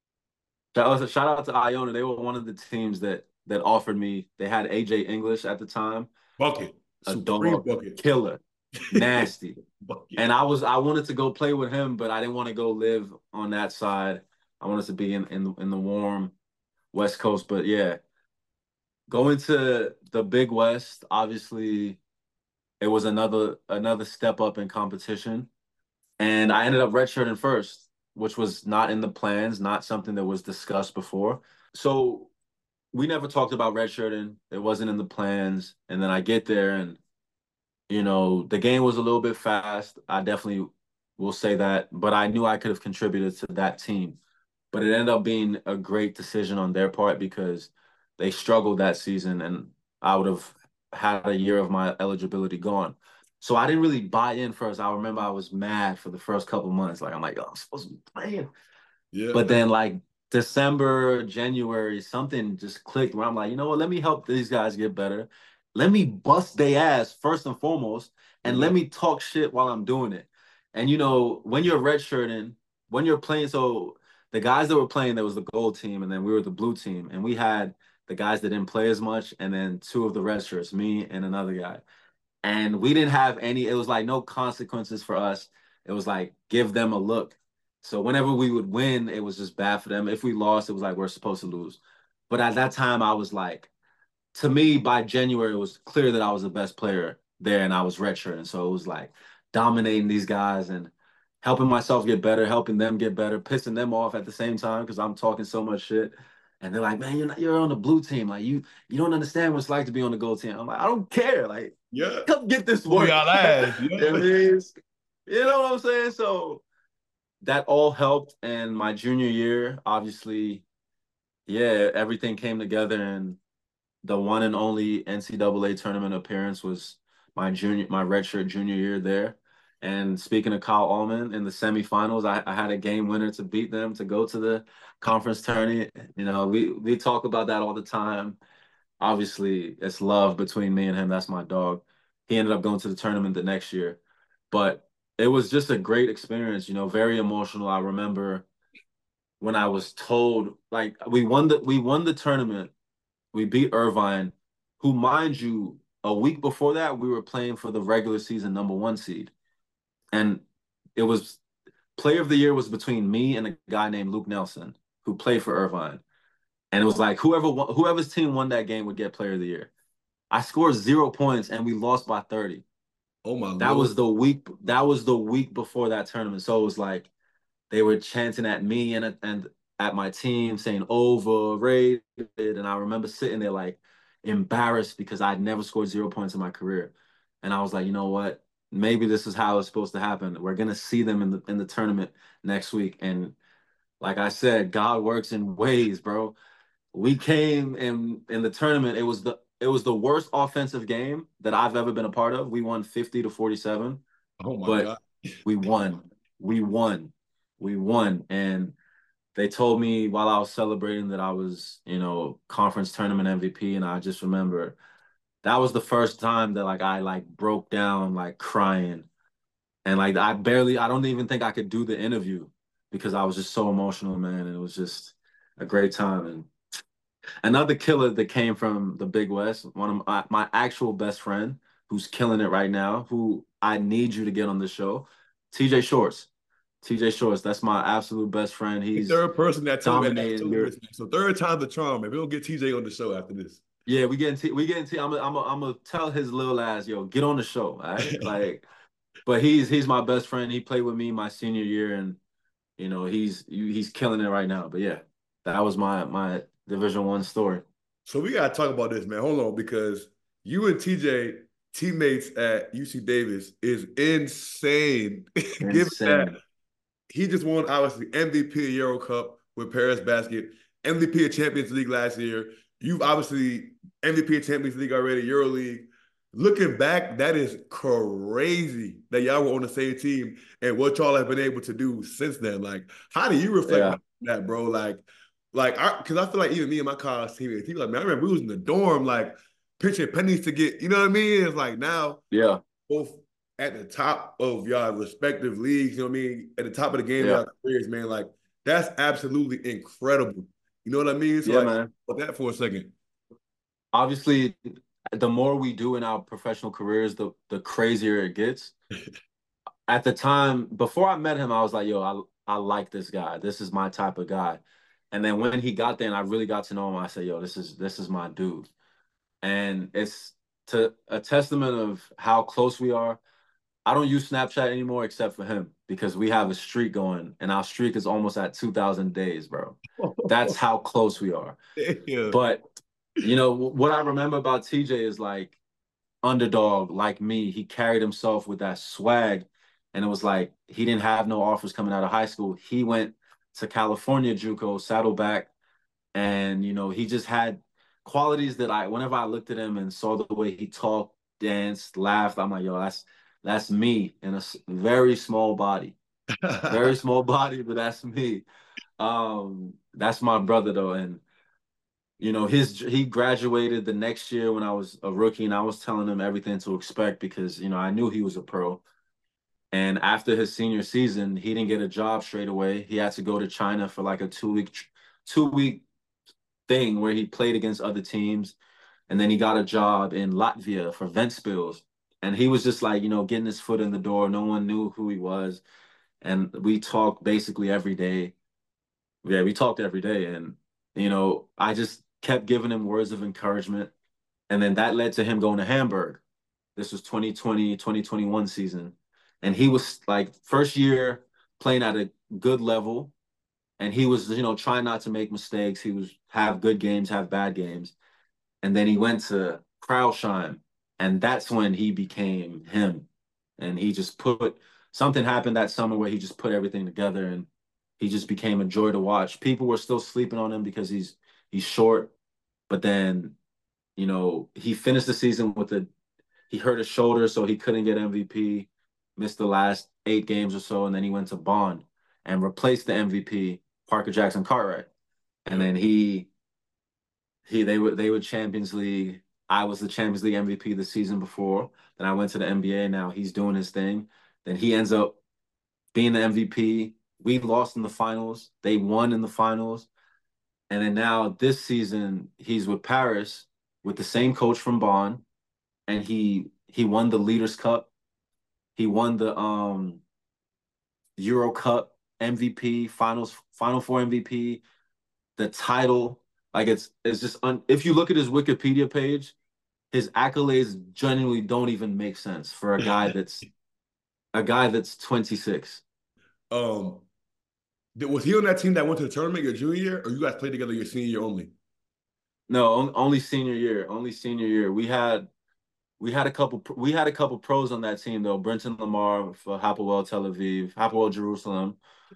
Speaker 7: That was a shout out to Iona. They were one of the teams that that offered me. They had A J English at the time,
Speaker 6: Bucket,
Speaker 7: a
Speaker 6: supreme
Speaker 7: dog,
Speaker 6: bucket.
Speaker 7: killer, nasty.
Speaker 6: Bucket.
Speaker 7: And I was I wanted to go play with him, but I didn't want to go live on that side. I wanted to be in in the, in the warm West Coast. But yeah, going to the Big West, obviously it was another another step up in competition. And I ended up redshirting first, which was not in the plans, not something that was discussed before. So we never talked about redshirting. It wasn't in the plans. And then I get there and, you know, the game was a little bit fast. I definitely will say that, but I knew I could have contributed to that team. But it ended up being a great decision on their part because they struggled that season and I would have had a year of my eligibility gone. So I didn't really buy in first. I remember I was mad for the first couple months. Like I'm like, oh, I'm supposed to be playing.
Speaker 6: Yeah.
Speaker 7: But then like December, January, something just clicked where I'm like, you know what? Let me help these guys get better. Let me bust their ass first and foremost, and
Speaker 6: Yeah.
Speaker 7: let me talk shit while I'm doing it. And you know, when you're redshirting, when you're playing, so the guys that were playing, there was the gold team, and then we were the blue team, and we had the guys that didn't play as much, and then two of the red shirts, me and another guy. And we didn't have any, it was like no consequences for us. It was like give them a look. So whenever we would win, it was just bad for them. If we lost, it was like we're supposed to lose. But at that time, I was like, to me, by January, it was clear that I was the best player there and I was redshirt. And so it was like dominating these guys and helping myself get better, helping them get better, pissing them off at the same time because I'm talking so much shit. And they're like, man, you're not, you're on the blue team. Like you, you don't understand what it's like to be on the gold team. I'm like, I don't care. Like,
Speaker 6: Yeah.
Speaker 7: come get this
Speaker 6: Oh,
Speaker 7: work.
Speaker 6: y'all ass. Yeah.
Speaker 7: It means, you know what I'm saying? So that all helped. And my junior year, obviously, yeah, everything came together. And the one and only N C double A tournament appearance was my junior, my redshirt junior year there. And speaking of Kyle Allman in the semifinals, I, I had a game winner to beat them to go to the conference tourney. You know, we we talk about that all the time. Obviously, it's love between me and him. That's my dog. He ended up going to the tournament the next year, but it was just a great experience. You know, very emotional. I remember when I was told, like, we won the we won the tournament. We beat Irvine, who, mind you, a week before that, we were playing for the regular season number one seed. And it was player of the year was between me and a guy named Luke Nelson, who played for Irvine. And it was like whoever won, whoever's team won that game would get player of the year. I scored zero points and we lost by thirty.
Speaker 6: Oh my
Speaker 7: That
Speaker 6: Lord.
Speaker 7: was the week. That was the week before that tournament. So it was like they were chanting at me and and at my team saying overrated. And I remember sitting there like embarrassed because I'd never scored zero points in my career. And I was like, you know what? Maybe this is how it's supposed to happen. We're gonna see them in the in the tournament next week. And like I said, God works in ways, bro. We came in in the tournament. It was the it was the worst offensive game that I've ever been a part of. We won fifty to forty-seven,
Speaker 6: Oh my
Speaker 7: but
Speaker 6: God.
Speaker 7: we won. We won. We won. And they told me while I was celebrating that I was, you know, conference tournament M V P. And I just remember that was the first time that like I like broke down like crying. And like I barely, I don't even think I could do the interview because I was just so emotional, man. And it was just a great time. And another killer that came from the Big West, one of my, my actual best friend who's killing it right now, who I need you to get on the show, T J Shorts. T J Shorts, that's my absolute best friend.
Speaker 6: The
Speaker 7: He's
Speaker 6: third person that told me that
Speaker 7: dominating
Speaker 6: told me
Speaker 7: your.
Speaker 6: this, man. So third time's the charm, man. We're gonna get T J on the show after this.
Speaker 7: Yeah, we getting T. We getting T. I'm. I'm. I'm gonna tell his little ass, yo, get on the show, all right? Like, but he's he's my best friend. He played with me my senior year, and you know he's he's killing it right now. But yeah, that was my my Division One story.
Speaker 6: So we gotta talk about this, man. Hold on, because you and T J teammates at U C Davis is insane. Given that
Speaker 7: Insane.
Speaker 6: he just won obviously M V P of Euro Cup with Paris Basket, M V P of Champions League last year. You've obviously M V P of Champions League already, Euro League. Looking back, that is crazy that y'all were on the same team and what y'all have been able to do since then. Like, how do you reflect
Speaker 7: Yeah.
Speaker 6: on that, bro? Like, like, I because I feel like even me and my college teammates, he like, man, I remember we was in the dorm, like pitching pennies to get, you know what I mean? It's like now,
Speaker 7: Yeah.
Speaker 6: both at the top of y'all respective leagues, you know what I mean? At the top of the game,
Speaker 7: Yeah.
Speaker 6: y'all careers, man. Like, that's absolutely incredible. You know what I mean? So,
Speaker 7: Yeah,
Speaker 6: like,
Speaker 7: man.
Speaker 6: put that for a second.
Speaker 7: Obviously, the more we do in our professional careers, the the crazier it gets. At the time, before I met him, I was like, yo, I I like this guy. This is my type of guy. And then when he got there and I really got to know him, I said, yo, this is this is my dude. And it's to a testament of how close we are. I don't use Snapchat anymore except for him because we have a streak going and our streak is almost at two thousand days, bro. That's how close we are.
Speaker 6: Yeah.
Speaker 7: But, you know, what I remember about T J is like underdog, like me. He carried himself with that swag. And it was like he didn't have no offers coming out of high school. He went to California JUCO, Saddleback, and you know, he just had qualities that I whenever I looked at him and saw the way he talked, danced, laughed, I'm like, yo, that's that's me in a very small body. Very small body, but that's me. Um, that's my brother though. And you know, his he graduated the next year when I was a rookie, and I was telling him everything to expect because, you know, I knew he was a pro. And after his senior season, he didn't get a job straight away. He had to go to China for like a two week two week thing where he played against other teams. And then he got a job in Latvia for Ventspils. And he was just like, you know, getting his foot in the door. No one knew who he was. And we talked basically every day. Yeah, we talked every day. And, you know, I just kept giving him words of encouragement. And then that led to him going to Hamburg. This was twenty twenty, twenty twenty-one season. And he was like first year playing at a good level. And he was, you know, trying not to make mistakes. He was have good games, have bad games. And then he went to Krailsheim. And that's when he became him. And he just put something happened that summer where he just put everything together and he just became a joy to watch. People were still sleeping on him because he's he's short. But then, you know, he finished the season with a he hurt his shoulder, so he couldn't get M V P, missed the last eight games or so, and then he went to Bond and replaced the M V P, Parker Jackson Cartwright. And then he he they were they were Champions League. I was the Champions League M V P the season before. Then I went to the N B A. Now he's doing his thing. Then he ends up being the M V P. We lost in the finals. They won in the finals. And then now this season, he's with Paris with the same coach from Bonn. And he he won the Leaders Cup. He won the um Euro Cup M V P, finals, Final Four M V P, the title. Like it's it's just un- if you look at his Wikipedia page, his accolades genuinely don't even make sense for a guy that's a guy that's twenty-six.
Speaker 6: Um, was he on that team that went to the tournament your junior year, or you guys played together your senior year only?
Speaker 7: No, on- only senior year. Only senior year. We had we had a couple we had a couple pros on that team though. Brenton Lamar for Hapoel Tel Aviv, Hapoel Jerusalem.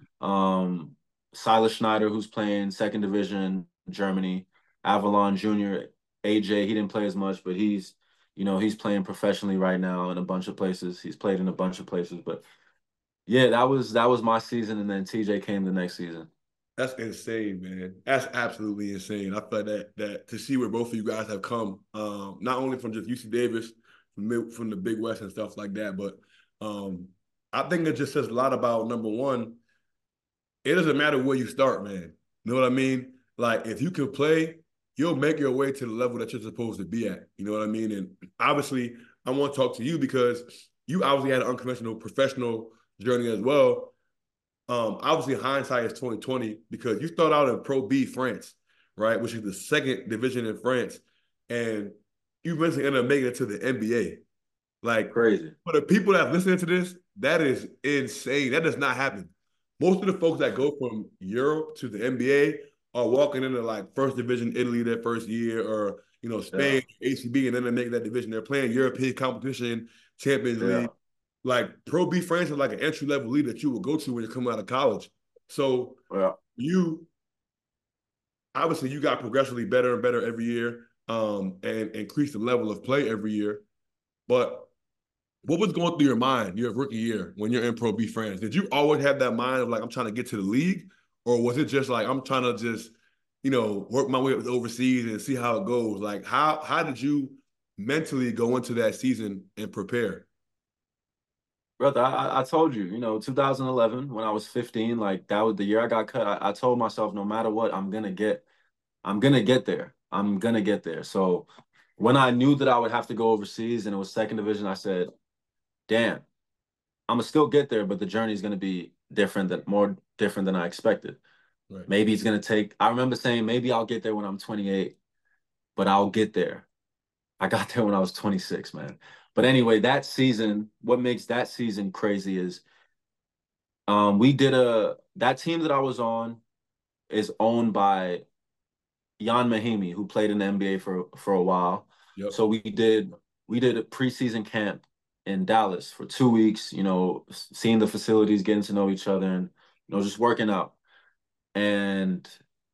Speaker 7: Um, Silas Schneider, who's playing second division Germany. Avalon Junior A J, he didn't play as much, but he's you know he's playing professionally right now in a bunch of places. He's played in a bunch of places, but yeah, that was that was my season, and then T J came the next season.
Speaker 6: That's insane, man. That's absolutely insane. I feel that that to see where both of you guys have come, um, not only from just U C Davis, from from the Big West and stuff like that, but um, I think it just says a lot about number one. It doesn't matter where you start, man. You know what I mean? Like if you can play, you'll make your way to the level that you're supposed to be at. You know what I mean? And obviously, I want to talk to you because you obviously had an unconventional professional journey as well. Um, obviously, hindsight is twenty twenty because you start out in Pro B France, right, which is the second division in France, and you eventually end up making it to the N B A. Like,
Speaker 7: Crazy.
Speaker 6: for the people that listening to this, that is insane. That does not happen. Most of the folks that go from Europe to the N B A are walking into like first division Italy their first year, or you know Spain, yeah. A C B, and then they make that division. They're playing European competition, Champions yeah. League. Like Pro B France is like an entry level league that you will go to when you're coming out of college. So yeah. you obviously you got progressively better and better every year, um, and increase the level of play every year. But what was going through your mind your rookie year when you're in Pro B France? Did you always have that mind of like I'm trying to get to the league, or was it just like I'm trying to just you know work my way overseas and see how it goes? Like how how did you mentally go into that season and prepare?
Speaker 7: Brother, I, I told you, you know, two thousand eleven, when I was fifteen, like that was the year I got cut. I, I told myself, no matter what, I'm gonna get, I'm gonna get there. I'm gonna get there. So when I knew that I would have to go overseas and it was second division, I said, damn, I'm gonna still get there, but the journey is gonna be different than more different than I expected. Right. Maybe it's gonna take, I remember saying, maybe I'll get there when I'm twenty-eight, but I'll get there. I got there when I was twenty-six, man. But anyway, that season, what makes that season crazy is um, we did a, that team that I was on is owned by Ian Mahinmi, who played in the N B A for, for a while. Yep. So we did, we did a preseason camp in Dallas for two weeks, you know, seeing the facilities, getting to know each other and, you know, just working out. And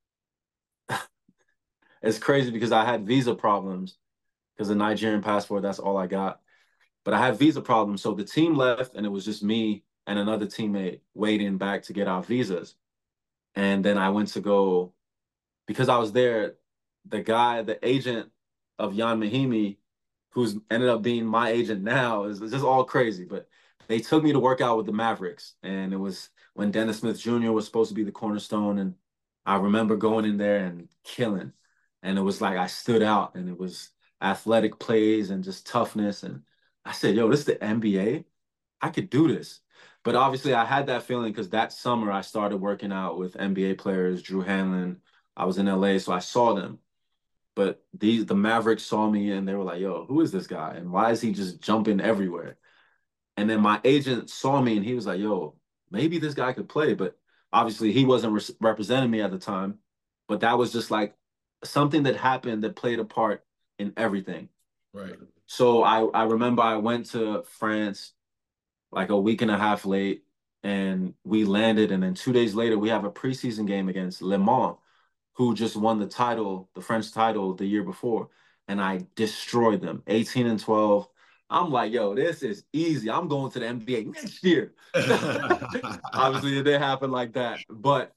Speaker 7: it's crazy because I had visa problems because the Nigerian passport, that's all I got. But I had visa problems. So the team left and it was just me and another teammate waiting back to get our visas. And then I went to go, because I was there, the guy, the agent of Ian Mahinmi, who's ended up being my agent now, is just all crazy. But they took me to work out with the Mavericks. And it was when Dennis Smith Junior was supposed to be the cornerstone. And I remember going in there and killing. And it was like I stood out and it was athletic plays and just toughness. And I said, yo, this is the N B A. I could do this. But obviously I had that feeling because that summer I started working out with N B A players, Drew Hanlon. I was in L A, so I saw them. But these the Mavericks saw me and they were like, yo, who is this guy? And why is he just jumping everywhere? And then my agent saw me and he was like, yo, maybe this guy could play. But obviously he wasn't re- representing me at the time. But that was just like something that happened that played a part in everything.
Speaker 6: Right.
Speaker 7: So I, I remember I went to France like a week and a half late and we landed. And then two days later, we have a preseason game against Le Mans, who just won the title, the French title the year before. And I destroyed them, eighteen and twelve. I'm like, yo, this is easy. I'm going to the N B A next year. Obviously, it didn't happen like that. But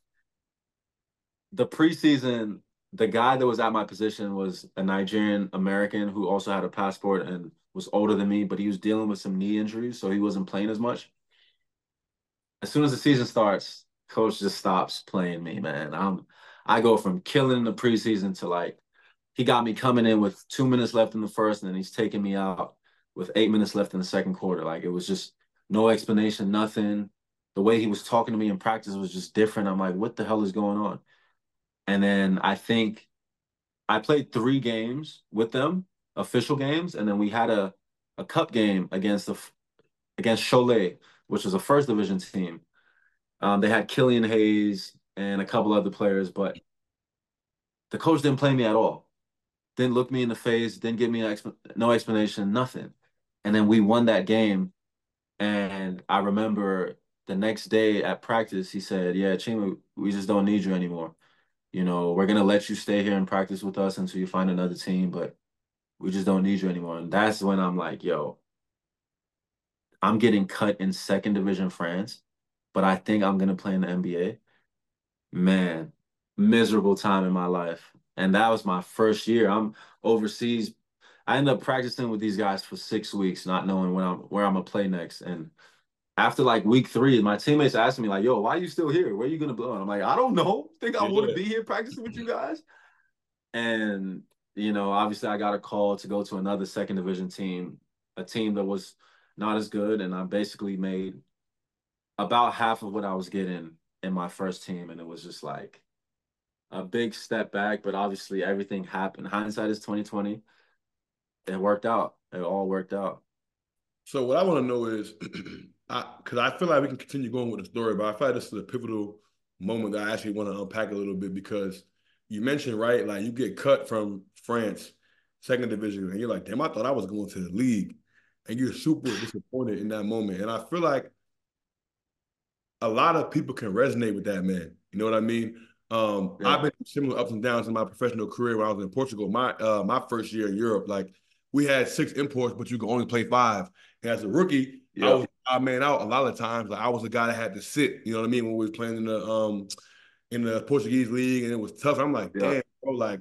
Speaker 7: the preseason, the guy that was at my position was a Nigerian American who also had a passport and was older than me, but he was dealing with some knee injuries, so he wasn't playing as much. As soon as the season starts, coach just stops playing me, man. I'm, I go from killing the preseason to like, he got me coming in with two minutes left in the first, and then he's taking me out with eight minutes left in the second quarter. Like, it was just no explanation, nothing. The way he was talking to me in practice was just different. I'm like, what the hell is going on? And then I think I played three games with them, official games, and then we had a, a cup game against the against Cholet, which was a first division team. Um, they had Killian Hayes and a couple other players, but the coach didn't play me at all. Didn't look me in the face, didn't give me an exp- no explanation, nothing. And then we won that game, and I remember the next day at practice, he said, yeah, Chima, we just don't need you anymore. You know, we're going to let you stay here and practice with us until you find another team, but we just don't need you anymore. And that's when I'm like, yo, I'm getting cut in second division France, but I think I'm going to play in the N B A. Man, miserable time in my life. And that was my first year. I'm overseas. I ended up practicing with these guys for six weeks, not knowing when I'm where I'm gonna play next. And after like week three, my teammates asked me, like, yo, why are you still here? Where are you gonna blow? And I'm like, I don't know. Think I want to
Speaker 6: Yeah.
Speaker 7: be here practicing with you guys? And, you know, obviously I got a call to go to another second division team, a team that was not as good. And I basically made about half of what I was getting in my first team. And it was just like a big step back, but obviously everything happened. Hindsight is twenty twenty. It worked out. It all worked out.
Speaker 6: So what I want to know is, I because I feel like we can continue going with the story, but I feel like this is a pivotal moment that I actually want to unpack a little bit because you mentioned, right, like you get cut from France, second division, and you're like, damn, I thought I was going to the league, and you're super disappointed in that moment. And I feel like a lot of people can resonate with that, man. You know what I mean? Um,
Speaker 7: Yeah.
Speaker 6: I've been through similar ups and downs in my professional career when I was in Portugal. My uh, my first year in Europe, like we had six imports, but you could only play five. And as a rookie, I
Speaker 7: Yeah.
Speaker 6: was I man out a lot of times. Like I was the guy that had to sit. You know what I mean? When we was playing in the um in the Portuguese league, and it was tough. I'm like,
Speaker 7: Yeah.
Speaker 6: damn, bro, like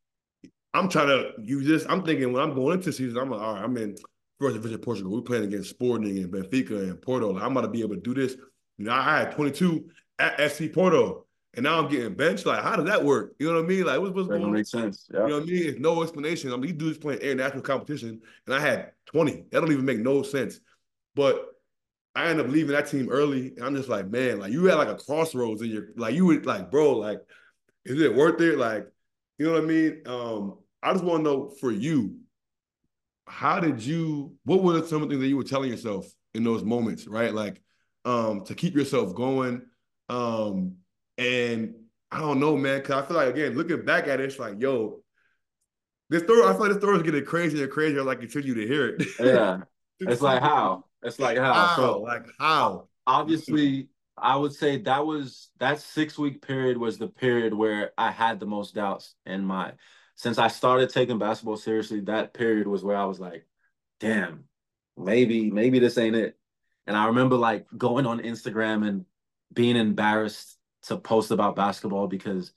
Speaker 6: I'm trying to use this. I'm thinking when I'm going into the season, I'm like, all right, I'm in first division Portugal. We're playing against Sporting and Benfica and Porto. Like, I'm about to be able to do this. You know, I had twenty-two at S C Porto, and now I'm getting benched. Like, how does that work? You know what I mean? Like, what's, what's
Speaker 7: Doesn't
Speaker 6: going on?
Speaker 7: make sense. Yeah.
Speaker 6: You know what I mean? It's no explanation. I mean, these dudes playing international competition, and I had twenty. That don't even make no sense. But I ended up leaving that team early, and I'm just like, man, like you had like a crossroads in your, like you would like, bro, like, is it worth it? Like, you know what I mean? Um, I just want to know for you, how did you, what were some of the things that you were telling yourself in those moments, right? Like, um, to keep yourself going. Um, and I don't know, man, because I feel like, again, looking back at it, it's like, yo, this story, I feel like this story is getting crazier and crazier as I continue to hear it.
Speaker 7: Yeah. It's like how? It's like how?
Speaker 6: How?
Speaker 7: So
Speaker 6: Like, how?
Speaker 7: obviously, I would say that was that six week period was the period where I had the most doubts in my since I started taking basketball seriously, that period was where I was like, damn, maybe, maybe this ain't it. And I remember like going on Instagram and being embarrassed to post about basketball because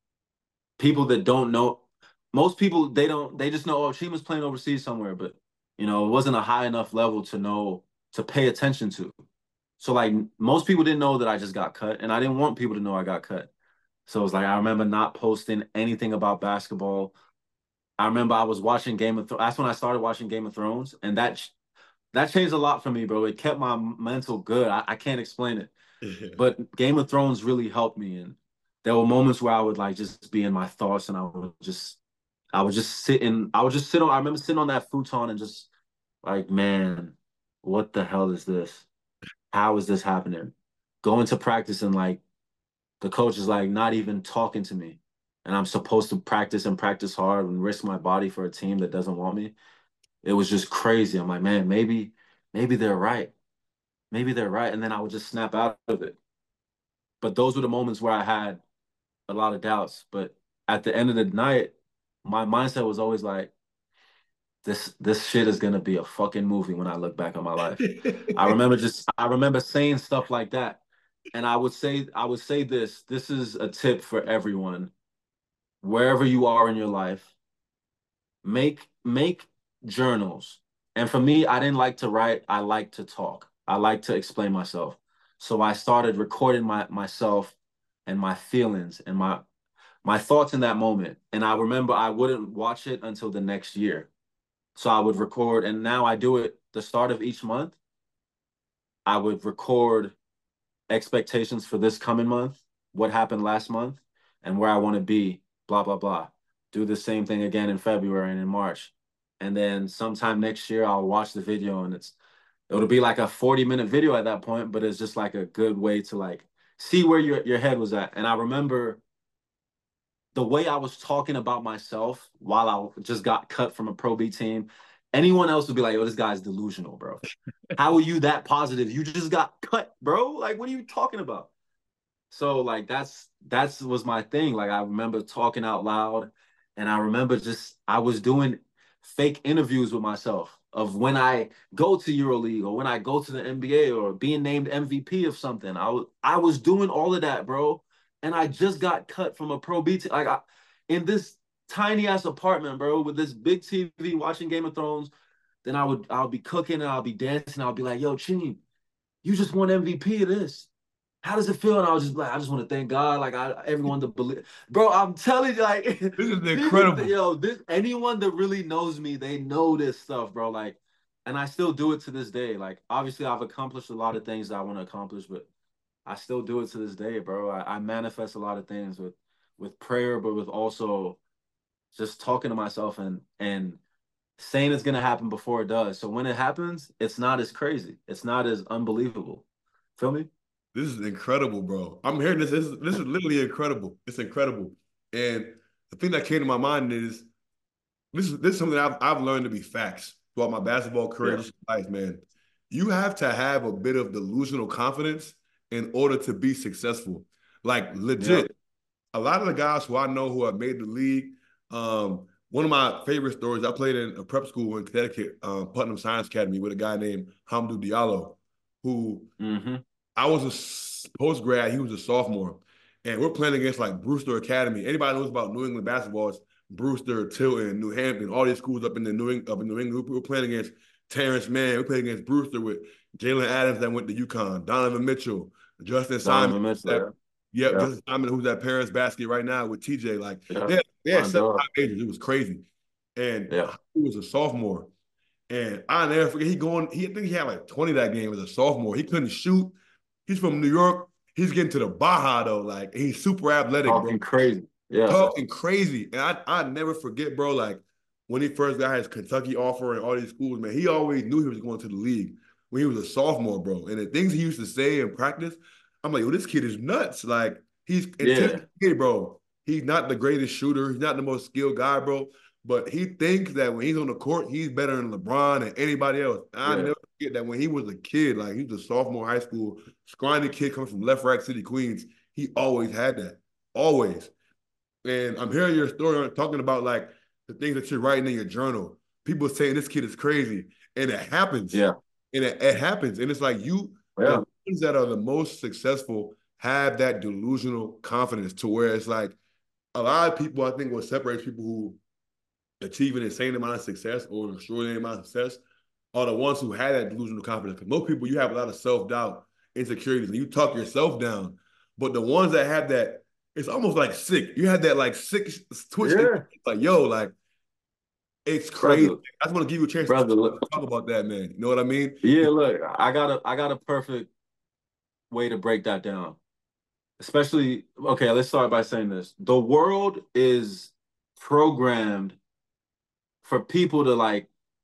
Speaker 7: people that don't know, most people they don't they just know, oh, she was playing overseas somewhere, but you know, it wasn't a high enough level to know to pay attention to. So like most people didn't know that I just got cut, and I didn't want people to know I got cut. So it was like I remember not posting anything about basketball. I remember I was watching Game of Thrones. That's when I started watching Game of Thrones, and that that changed a lot for me, bro. It kept my mental good. I, I can't explain it, but Game of Thrones really helped me. And there were moments where I would like just be in my thoughts, and I would just I would just sit in. I would just sit on. I remember sitting on that futon and just like, man, what the hell is this? How is this happening? Going to practice and like the coach is like not even talking to me. And I'm supposed to practice and practice hard and risk my body for a team that doesn't want me. It was just crazy. I'm like, man, maybe, maybe they're right. Maybe they're right. And then I would just snap out of it. But those were the moments where I had a lot of doubts. But at the end of the night, my mindset was always like, this this shit is gonna be a fucking movie when I look back on my life. I remember just I remember saying stuff like that. And I would say I would say this. This is a tip for everyone. Wherever you are in your life, make make journals. And for me, I didn't like to write. I like to talk. I like to explain myself. So I started recording my myself and my feelings and my my thoughts in that moment. And I remember I wouldn't watch it until the next year. So I would record, and now I do it the start of each month. I would record expectations for this coming month, what happened last month, and where I want to be, blah, blah, blah. Do the same thing again in February and in March. And then sometime next year, I'll watch the video, and it's it'll be like a forty minute video at that point, but it's just like a good way to like see where your, your head was at. And I remember the way I was talking about myself while I just got cut from a Pro B team, anyone else would be like, oh, this guy's delusional, bro. How are you that positive? You just got cut, bro. Like, what are you talking about? So like that's that's was my thing. Like I remember talking out loud, and I remember just I was doing fake interviews with myself of when I go to EuroLeague or when I go to the N B A or being named M V P of something. I was I was doing all of that, bro. and I just got cut from a pro B team. Like I, in this tiny ass apartment, bro, with this big T V watching Game of Thrones. Then I would I'll be cooking and I'll be dancing. I'll be like, yo, Chingy, you just won M V P of this. How does it feel? And I was just like, I just want to thank God. Like I everyone to believe. Bro, I'm telling you, like
Speaker 6: this is incredible.
Speaker 7: This, yo, this anyone that really knows me, they know this stuff, bro. Like, and I still do it to this day. Like, obviously I've accomplished a lot of things that I want to accomplish, but I still do it to this day, bro. I, I manifest a lot of things with with prayer, but with also just talking to myself and and saying it's gonna happen before it does. So when it happens, it's not as crazy. It's not as unbelievable. Feel me?
Speaker 6: This is incredible, bro. I'm hearing this. This is, this is literally incredible. It's incredible. And the thing that came to my mind is this is this is something I've I've learned to be facts throughout my basketball career, yeah. just life, man. You have to have a bit of delusional confidence in order to be successful. Like legit. Yeah. A lot of the guys who I know who have made the league, um, one of my favorite stories, I played in a prep school in Connecticut, um, Putnam Science Academy, with a guy named Hamdou Diallo, who
Speaker 7: mm-hmm.
Speaker 6: I was a post-grad, he was a sophomore. And we're playing against like Brewster Academy. Anybody knows about New England basketball, it's Brewster, Tilton, New Hampton, all these schools up in the New, up in New England. We were playing against Terrence Mann. We played against Brewster with Jalen Adams that went to UConn, Donovan Mitchell, Justin
Speaker 7: Donovan
Speaker 6: Simon.
Speaker 7: Mitchell,
Speaker 6: that,
Speaker 7: yeah.
Speaker 6: Yep,
Speaker 7: yeah.
Speaker 6: Justin Simon, who's at Paris Basket right now with T J. Like,
Speaker 7: yeah.
Speaker 6: they had, they had seven high majors. It was crazy. And
Speaker 7: yeah.
Speaker 6: he was a sophomore. And I never forget, he going, he I think he had like twenty that game as a sophomore. He couldn't shoot. He's from New York. He's getting to the Baja, though. Like, he's super athletic,
Speaker 7: Talking
Speaker 6: bro.
Speaker 7: crazy. Yeah.
Speaker 6: Talking crazy. And I I never forget, bro, like, when he first got his Kentucky offer and all these schools, man, he always knew he was going to the league when he was a sophomore, bro. And the things he used to say in practice, I'm like, yo, this kid is nuts. Like, he's intense, yeah. bro. He's not the greatest shooter. He's not the most skilled guy, bro. But he thinks that when he's on the court, he's better than LeBron and anybody else. I yeah. never forget that when he was a kid, like he was a sophomore high school, scrawny kid coming from Left Rack City, Queens, he always had that. Always. And I'm hearing your story talking about like the things that you're writing in your journal. People saying this kid is crazy. And it happens.
Speaker 7: Yeah.
Speaker 6: And it, it happens. And it's like you, yeah. the ones that are the most successful have that delusional confidence to where it's like a lot of people, I think, what separates people who achieve an insane amount of success or an extraordinary amount of success are the ones who had that delusional confidence. Because most people, you have a lot of self-doubt, insecurities, and you talk yourself down. But the ones that have that, it's almost like sick. You have that like sick twitch.
Speaker 7: Yeah.
Speaker 6: Like, yo, like, it's crazy.
Speaker 7: Brother,
Speaker 6: I just want to give you a chance
Speaker 7: brother,
Speaker 6: to talk, talk about that, man. You know what I mean?
Speaker 7: Yeah, look, I got a I got a perfect way to break that down. Especially, okay, let's start by saying this. The world is programmed for people to like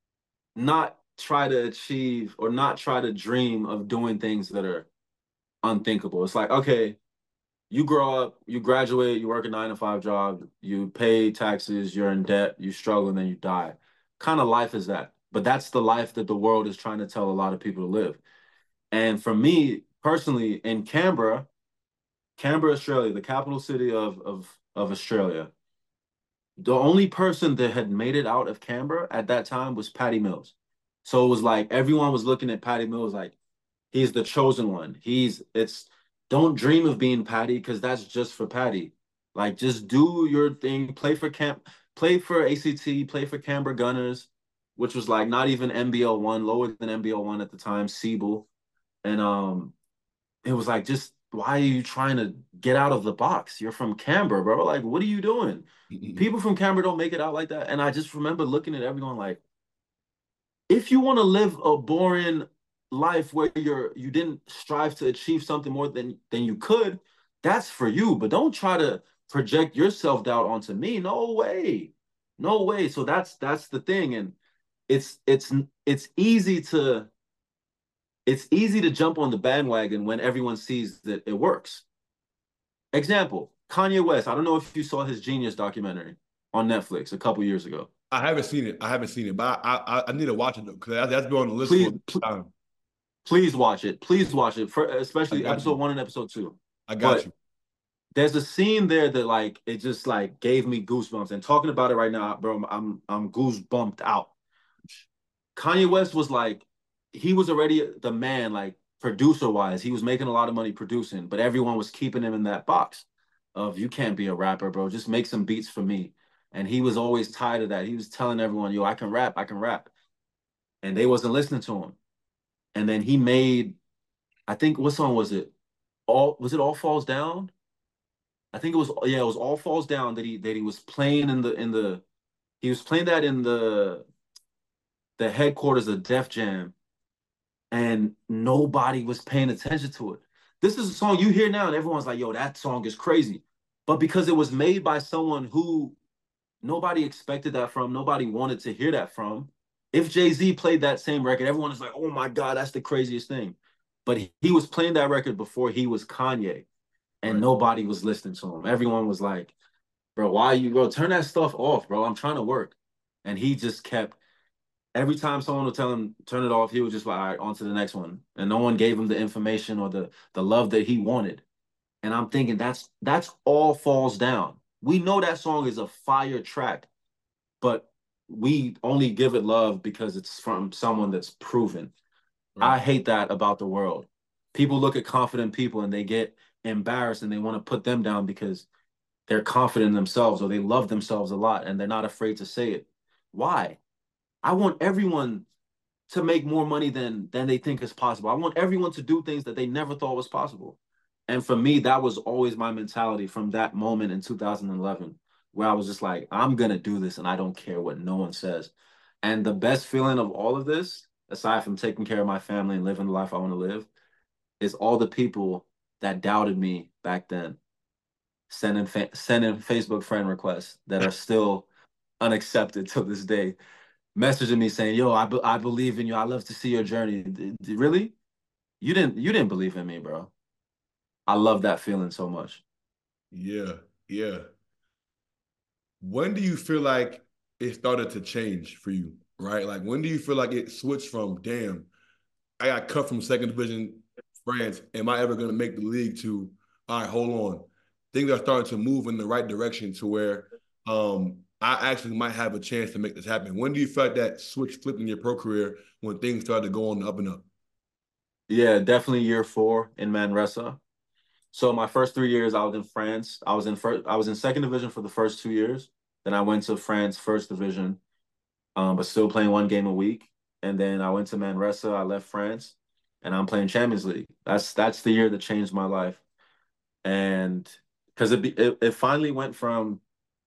Speaker 7: not try to achieve or not try to dream of doing things that are unthinkable. It's like, okay, you grow up, you graduate, you work a nine to five job, you pay taxes, you're in debt, you struggle, and then you die. Kind of life is that? But that's the life that the world is trying to tell a lot of people to live. And for me personally, in Canberra, Canberra, Australia, the capital city of, of, of Australia, the only person that had made it out of Canberra at that time was Patty Mills. So it was like everyone was looking at Patty Mills like he's the chosen one. He's it's don't dream of being Patty because that's just for Patty. Like just do your thing, play for camp, play for A C T, play for Canberra Gunners, which was like not even N B L one, lower than N B L one at the time, Siebel. And um it was like just why are you trying to get out of the box? You're from Canberra, bro. Like, what are you doing? People from Canberra don't make it out like that. And I just remember looking at everyone like, if you want to live a boring life where you're you didn't strive to achieve something more than than you could, that's for you. But don't try to project your self-doubt onto me. No way. No way. So that's that's the thing. And it's it's it's easy to It's easy to jump on the bandwagon when everyone sees that it works. Example, Kanye West. I don't know if you saw his Genius documentary on Netflix a couple years ago.
Speaker 6: I haven't seen it. I haven't seen it, but I I, I need to watch it because that's been on the list
Speaker 7: please,
Speaker 6: for a time.
Speaker 7: Please watch it. Please watch it, for especially episode you. one and episode two.
Speaker 6: I got but you.
Speaker 7: There's a scene there that like it just like gave me goosebumps. And talking about it right now, bro, I'm I'm goosebumped out. Kanye West was like, he was already the man, like producer wise. He was making a lot of money producing, but everyone was keeping him in that box. of you can't be a rapper, bro. Just make some beats for me. And he was always tired of that. He was telling everyone, yo, I can rap, I can rap. And they wasn't listening to him. And then he made, I think, what song was it? All was it All Falls Down? I think it was, yeah, it was All Falls Down that he that he was playing in the in the he was playing that in the the headquarters of Def Jam, and nobody was paying attention to it. This is a song you hear now, and everyone's like, yo, that song is crazy. But because it was made by someone who nobody expected that from, nobody wanted to hear that from. If Jay-Z played that same record, everyone is like, oh my God, that's the craziest thing. But he, he was playing that record before he was Kanye, and right. nobody was listening to him. Everyone was like, bro, why you, bro, turn that stuff off, bro. I'm trying to work. And he just kept, every time someone would tell him, turn it off, he was just like, all right, on to the next one. And no one gave him the information or the, the love that he wanted. And I'm thinking that's that's All Falls Down. We know that song is a fire track, but we only give it love because it's from someone that's proven. Right. I hate that about the world. People look at confident people and they get embarrassed and they want to put them down because they're confident in themselves or they love themselves a lot and they're not afraid to say it. Why? I want everyone to make more money than than they think is possible. I want everyone to do things that they never thought was possible. And for me, that was always my mentality from that moment in two thousand eleven, where I was just like, I'm going to do this and I don't care what no one says. And the best feeling of all of this, aside from taking care of my family and living the life I want to live, is all the people that doubted me back then, sending, fa- sending Facebook friend requests that are still unaccepted to this day, messaging me saying, yo, I, be- I believe in you. I love to see your journey. D- d- really? You didn't, you didn't believe in me, bro. I love that feeling so much.
Speaker 6: Yeah, yeah. When do you feel like it started to change for you, right? Like, when do you feel like it switched from, damn, I got cut from second division France. Am I ever going to make the league to, all right, hold on. Things are starting to move in the right direction to where um, I actually might have a chance to make this happen. When do you feel like that switch flipped in your pro career when things started to go on the up and up?
Speaker 7: Yeah, definitely year four in Manresa. So my first three years, I was in France. I was in first. I was in second division for the first two years. Then I went to France first division, um, but still playing one game a week. And then I went to Manresa. I left France, and I'm playing Champions League. That's that's the year that changed my life, and because it, it it finally went from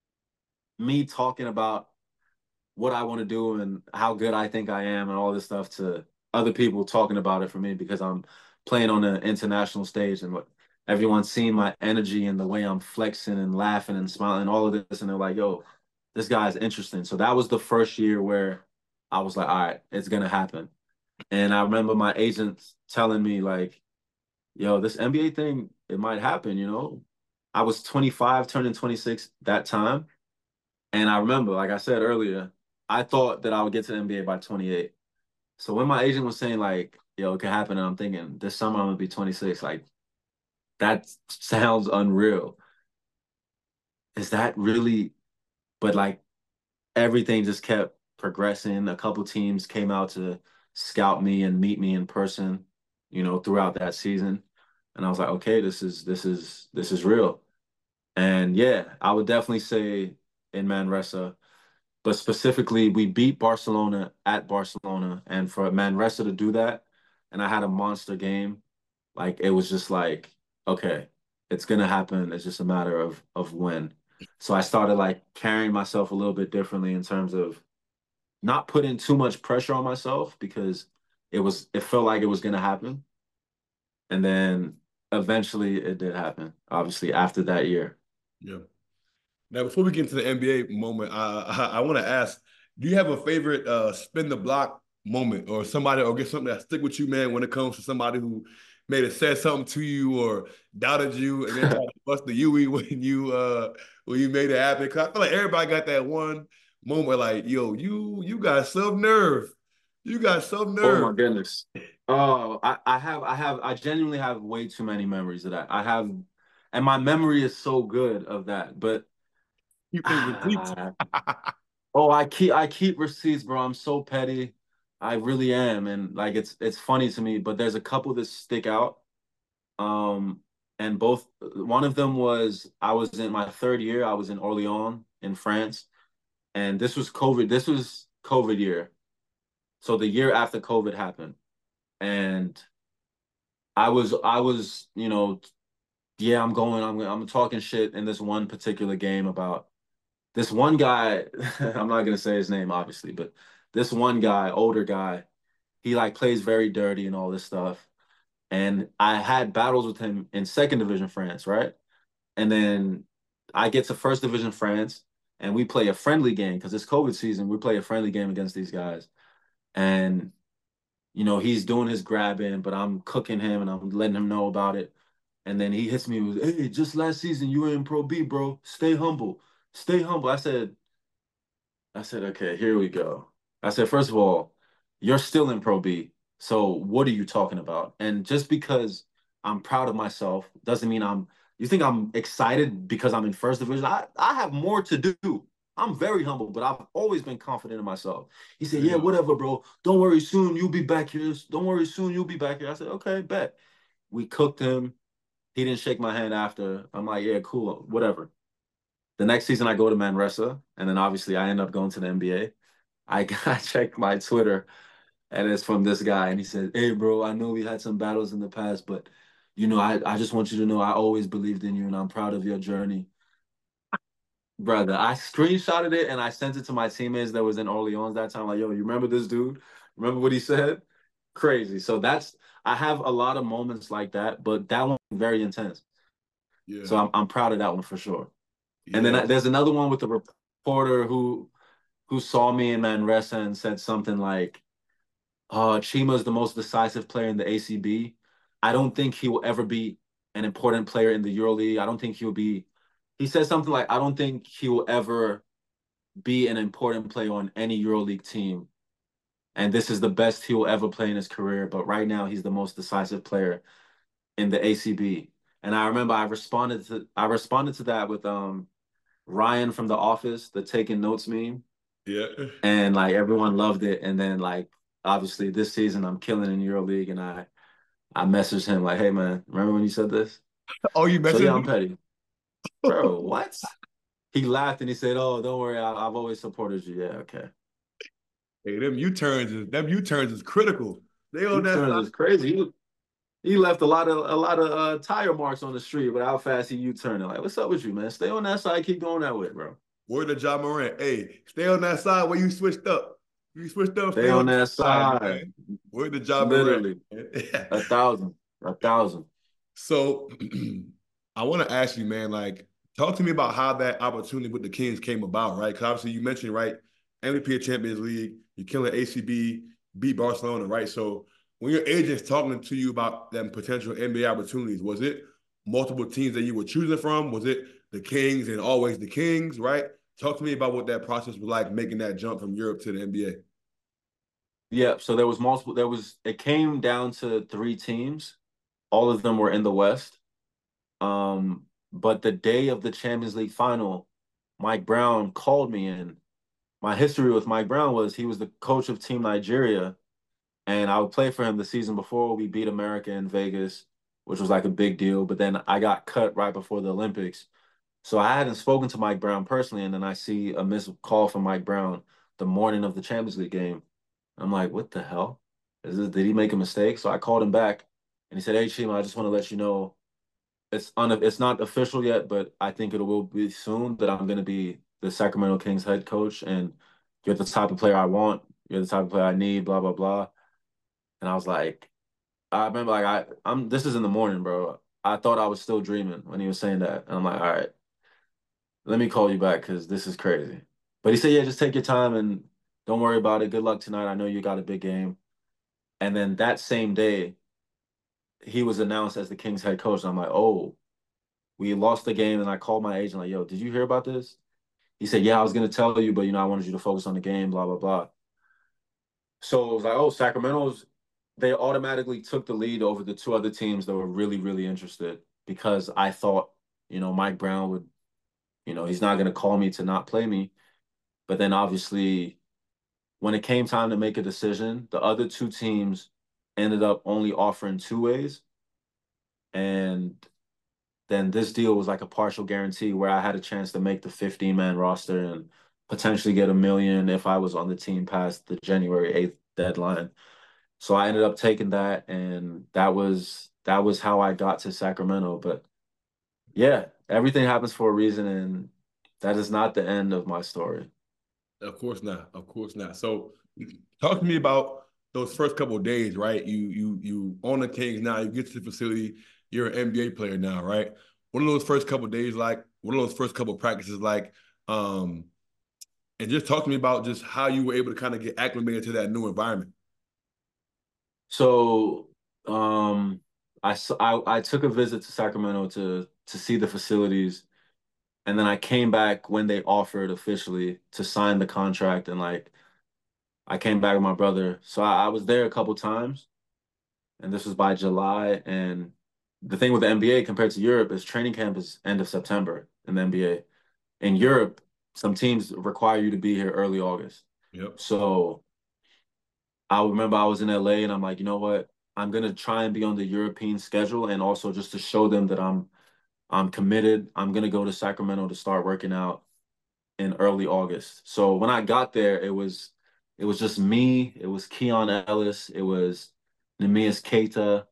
Speaker 7: me talking about what I want to do and how good I think I am and all this stuff to other people talking about it for me because I'm playing on an international stage and what. Everyone's seeing my energy and the way I'm flexing and laughing and smiling, all of this. And they're like, yo, this guy's interesting. So that was the first year where I was like, all right, it's going to happen. And I remember my agent telling me like, yo, this N B A thing, it might happen, you know? I was twenty-five, turning twenty-six that time. And I remember, like I said earlier, I thought that I would get to the N B A by twenty-eight. So when my agent was saying like, yo, it could happen, and I'm thinking this summer I'm going to be twenty-six, like, that sounds unreal. Is that really? But like everything just kept progressing. A couple teams came out to scout me and meet me in person, you know, throughout that season. And I was like, okay, this is this is this is real. And yeah, I would definitely say in Manresa, but specifically we beat Barcelona at Barcelona. And for Manresa to do that, and I had a monster game, like it was just like, okay, it's gonna happen. It's just a matter of of when. So I started like carrying myself a little bit differently in terms of not putting too much pressure on myself because it was it felt like it was gonna happen. And then eventually it did happen, obviously, after that year.
Speaker 6: Yeah. Now, before we get into the N B A moment, I I, I want to ask, do you have a favorite uh, spin the block moment or somebody or get something that stick with you, man, when it comes to somebody who may have said something to you or doubted you and then tried to bust the U E when you uh when you made it happen? Because I feel like everybody got that one moment like, yo, you you got some nerve. You got some
Speaker 7: Oh my
Speaker 6: nerve.
Speaker 7: goodness. Oh, I, I have I have I genuinely have way too many memories of that. I have, and my memory is so good of that. But
Speaker 6: You think receipts.
Speaker 7: oh, I keep I keep receipts, bro. I'm so petty. I really am. And like it's it's funny to me, but there's a couple that stick out. Um, and both one of them was I was in my third year. I was in Orléans in France, and this was COVID. This was COVID year, so the year after COVID happened, and I was I was you know yeah I'm going I'm I'm talking shit in this one particular game about this one guy. I'm not gonna say his name obviously, but this one guy, older guy, he like plays very dirty and all this stuff. And I had battles with him in second division France, right? And then I get to first division France and we play a friendly game because it's COVID season. We play a friendly game against these guys. And, you know, he's doing his grabbing, but I'm cooking him and I'm letting him know about it. And then he hits me with, hey, just last season you were in Pro B, bro. Stay humble. Stay humble. I said, I said, okay, here we go. I said, first of all, you're still in Pro B. So what are you talking about? And just because I'm proud of myself doesn't mean I'm, you think I'm excited because I'm in first division? I, I have more to do. I'm very humble, but I've always been confident in myself. He said, yeah, whatever, bro. Don't worry, soon you'll be back here. Don't worry, soon you'll be back here. I said, okay, bet. We cooked him. He didn't shake my hand after. I'm like, yeah, cool, whatever. The next season I go to Manresa, and then obviously I end up going to the N B A. I, I checked my Twitter, and it's from this guy, and he said, hey, bro, I know we had some battles in the past, but, you know, I, I just want you to know I always believed in you, and I'm proud of your journey. Brother, I screenshotted it, and I sent it to my teammates that was in Orleans that time. Like, yo, you remember this dude? Remember what he said? Crazy. So that's, I have a lot of moments like that, but that one was very intense.
Speaker 6: Yeah.
Speaker 7: So I'm, I'm proud of that one for sure.
Speaker 6: Yeah.
Speaker 7: And then I, there's another one with the reporter who who saw me in Manresa and said something like, uh, Chima is the most decisive player in the A C B. I don't think he will ever be an important player in the EuroLeague. I don't think he'll be, he said something like, I don't think he will ever be an important player on any EuroLeague team. And this is the best he will ever play in his career. But right now, he's the most decisive player in the A C B. And I remember I responded to I responded to that with um Ryan from The Office, the taking notes meme.
Speaker 6: Yeah.
Speaker 7: And like everyone loved it. And then like obviously this season I'm killing in EuroLeague, and I I messaged him like, hey man, remember when you said this?
Speaker 6: Oh, you messaged
Speaker 7: So yeah,
Speaker 6: me?
Speaker 7: I'm petty. Bro, what? He laughed and he said, oh, don't worry, I, I've always supported you. Yeah, okay.
Speaker 6: Hey, them U-turns is them U-turns is critical. They on that
Speaker 7: U-turns is crazy. He, he left a lot of a lot of uh, tire marks on the street with how fast he U-turned. Like, what's up with you, man? Stay on that side, keep going that way, bro.
Speaker 6: Word to Ja Morant. Hey, stay on that side where you switched up. You switched up.
Speaker 7: Stay, stay on, on that side.
Speaker 6: side Word to Ja
Speaker 7: Literally.
Speaker 6: Morant.
Speaker 7: a thousand. A thousand.
Speaker 6: So I want to ask you, man, like, talk to me about how that opportunity with the Kings came about, right? Because obviously you mentioned, right, M V P of Champions League, you're killing A C B, beat Barcelona, right? So when your agent's talking to you about them potential N B A opportunities, was it multiple teams that you were choosing from? Was it the Kings and always the Kings, right? Talk to me about what that process was like, making that jump from Europe to the N B A.
Speaker 7: Yeah, so there was multiple, there was, it came down to three teams. All of them were in the West. Um, but the day of the Champions League final, Mike Brown called me in. My history with Mike Brown was he was the coach of Team Nigeria, and I would play for him the season before we beat America in Vegas, which was like a big deal. But then I got cut right before the Olympics. So I hadn't spoken to Mike Brown personally, and then I see a missed call from Mike Brown the morning of the Champions League game. I'm like, what the hell? Is this, did he make a mistake? So I called him back, and he said, hey, Chima, I just want to let you know it's un it's not official yet, but I think it will be soon that I'm going to be the Sacramento Kings head coach, and you're the type of player I want. You're the type of player I need, blah, blah, blah. And I was like, I remember like I I'm this is in the morning, bro. I thought I was still dreaming when he was saying that. And I'm like, all right, let me call you back because this is crazy. But he said, yeah, just take your time and don't worry about it. Good luck tonight. I know you got a big game. And then that same day, he was announced as the Kings head coach. And I'm like, oh, we lost the game. And I called my agent like, yo, did you hear about this? He said, yeah, I was going to tell you, but, you know, I wanted you to focus on the game, blah, blah, blah. So it was like, oh, Sacramento's, they automatically took the lead over the two other teams that were really, really interested because I thought, you know, Mike Brown would, you know, he's not going to call me to not play me. But then obviously when it came time to make a decision, the other two teams ended up only offering two ways. And then this deal was like a partial guarantee where I had a chance to make the fifteen-man roster and potentially get a million if I was on the team past the January eighth deadline. So I ended up taking that, and that was that was how I got to Sacramento. But yeah, everything happens for a reason, and that is not the end of my story.
Speaker 6: Of course not. Of course not. So talk to me about those first couple of days, right? You you you on the Kings now, you get to the facility, you're an N B A player now, right? What are those first couple of days like? What are those first couple of practices like? Um, and just talk to me about just how you were able to kind of get acclimated to that new environment.
Speaker 7: So um, I, I I took a visit to Sacramento to to see the facilities, and then I came back when they offered officially to sign the contract, and like I came back with my brother. So I, I was there a couple times, and this was by July. And the thing with the N B A compared to Europe is training camp is end of September in the N B A. In Europe, some teams require you to be here early August.
Speaker 6: Yep.
Speaker 7: So I remember I was in L A and I'm like, you know what? I'm gonna try and be on the European schedule, and also just to show them that I'm I'm committed. I'm gonna go to Sacramento to start working out in early August. So when I got there, it was it was just me, it was Keon Ellis, it was Neemias Queta,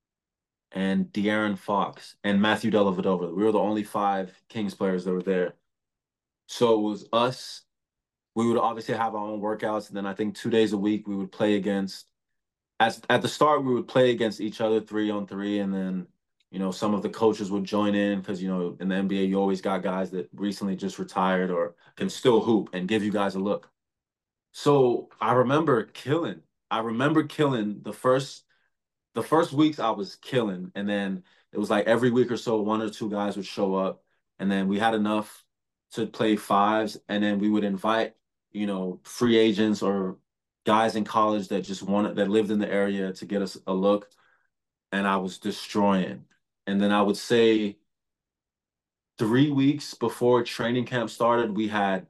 Speaker 7: and De'Aaron Fox and Matthew Dellavedova. We were the only five Kings players that were there. So it was us. We would obviously have our own workouts, and then I think two days a week we would play against. As at the start, we would play against each other three on three, and then you know some of the coaches would join in because you know in the N B A you always got guys that recently just retired or can still hoop and give you guys a look. So I remember killing. I remember killing the first the first weeks I was killing, and then it was like every week or so one or two guys would show up, and then we had enough to play fives, and then we would invite you know free agents or guys in college that just wanted that lived in the area to get us a look, and I was destroying. And then I would say three weeks before training camp started, we had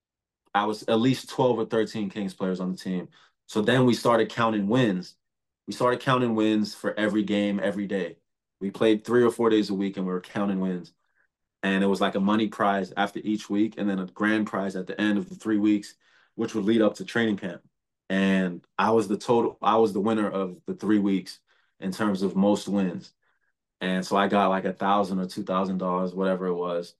Speaker 7: I was at least twelve or thirteen Kings players on the team. So then we started counting wins. We started counting wins for every game, every day. We played three or four days a week and we were counting wins. And it was like a money prize after each week and then a grand prize at the end of the three weeks, which would lead up to training camp. And I was the total, I was the winner of the three weeks in terms of most wins. And so I got like a thousand or two thousand dollars, whatever it was.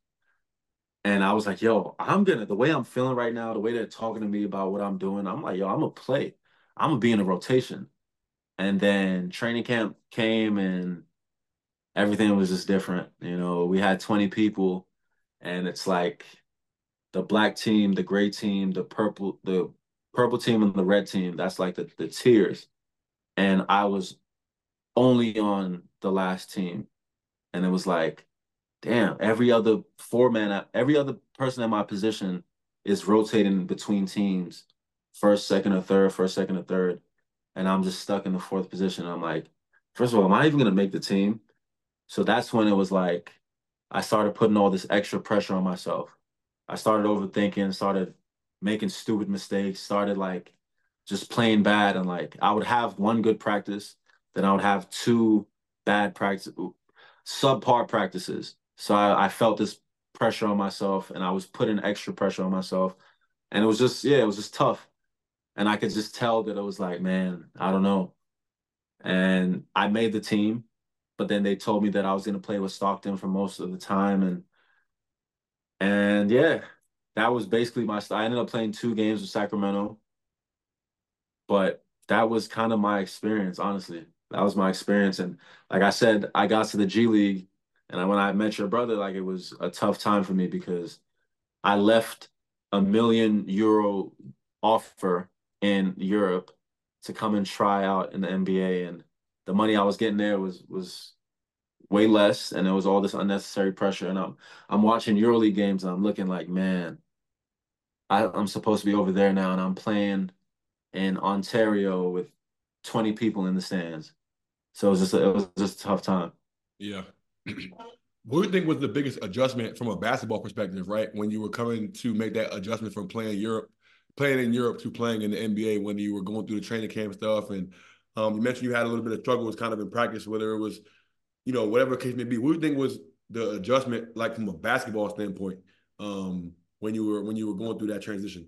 Speaker 7: And I was like, yo, I'm gonna, the way I'm feeling right now, the way they're talking to me about what I'm doing, I'm like, yo, I'm gonna play. I'm gonna be in a rotation. And then training camp came and everything was just different. You know, we had twenty people and it's like the black team, the gray team, the purple, the purple team and the red team. That's like the, the tiers. And I was only on the last team. And it was like, damn, every other four man, every other person in my position is rotating between teams, first, second, or third, first, second, or third. And I'm just stuck in the fourth position. I'm like, first of all, am I even going to make the team? So that's when it was like, I started putting all this extra pressure on myself. I started overthinking, started making stupid mistakes, started like just playing bad. And like, I would have one good practice, then I would have two bad practice, subpar practices. So I, I felt this pressure on myself and I was putting extra pressure on myself. And it was just, yeah, it was just tough. And I could just tell that it was like, man, I don't know. And I made the team, but then they told me that I was going to play with Stockton for most of the time. And, and yeah, that was basically my style. I ended up playing two games with Sacramento, but that was kind of my experience, honestly. That was my experience. And like I said, I got to the G League, and when I met your brother, like it was a tough time for me because I left a million euro offer in Europe to come and try out in the N B A, and the money I was getting there was was way less, and there was all this unnecessary pressure. And I'm I'm watching EuroLeague games, and I'm looking like, man, I, I'm supposed to be over there now, and I'm playing in Ontario with twenty people in the stands. So it was just a, it was just a tough time.
Speaker 6: Yeah. What do you think was the biggest adjustment from a basketball perspective, right? When you were coming to make that adjustment from playing Europe, playing in Europe to playing in the N B A when you were going through the training camp stuff. And um, you mentioned you had a little bit of struggles kind of in practice, whether it was, you know, whatever case may be. What do you think was the adjustment like from a basketball standpoint um, when you were when you were going through that transition?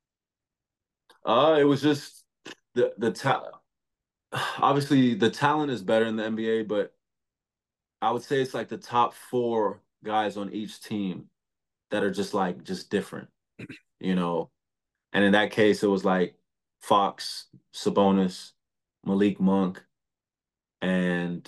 Speaker 7: Uh, it was just the the ta- obviously the talent is better in the N B A, but I would say it's like the top four guys on each team that are just like just different, you know. And in that case, it was like Fox, Sabonis, Malik Monk, and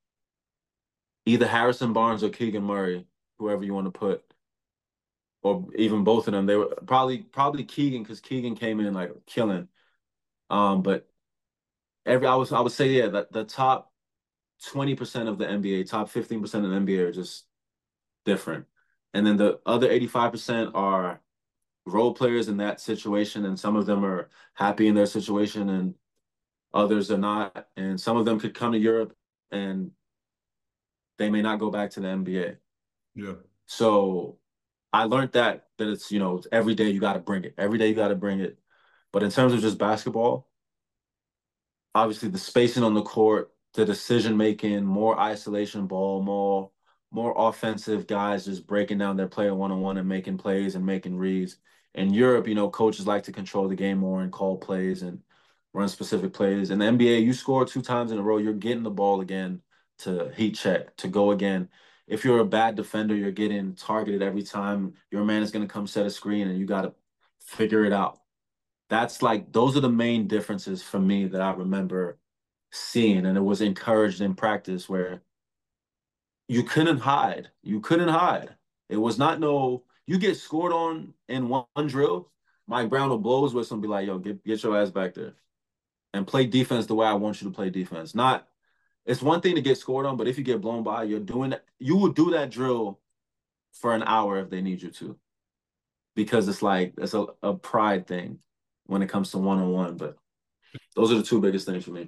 Speaker 7: either Harrison Barnes or Keegan Murray, whoever you want to put, or even both of them. They were probably probably Keegan because Keegan came in like killing. Um, but every I was I would say yeah, that the top twenty percent of the N B A, top fifteen percent of the N B A are just different. And then the other eighty-five percent are role players in that situation, and some of them are happy in their situation and others are not. And some of them could come to Europe and they may not go back to the N B A.
Speaker 6: Yeah.
Speaker 7: So I learned that that it's, you know, every day you got to bring it. Every day you got to bring it. But in terms of just basketball, obviously the spacing on the court, the decision making, more isolation ball, more more offensive guys just breaking down their player one on one and making plays and making reads. In Europe, you know, coaches like to control the game more and call plays and run specific plays. In the N B A, you score two times in a row, you're getting the ball again to heat check, to go again. If you're a bad defender, you're getting targeted every time. Your man is going to come set a screen and you got to figure it out. That's like, those are the main differences for me that I remember seeing. And it was encouraged in practice where you couldn't hide. You couldn't hide. It was not no, you get scored on in one, one drill, Mike Brown will blow his whistle and be like, yo, get, get your ass back there and play defense the way I want you to play defense. Not, it's one thing to get scored on, but if you get blown by, you're doing that. You would do that drill for an hour if they need you to, because it's like, it's a, a pride thing when it comes to one-on-one. But those are the two biggest things for me.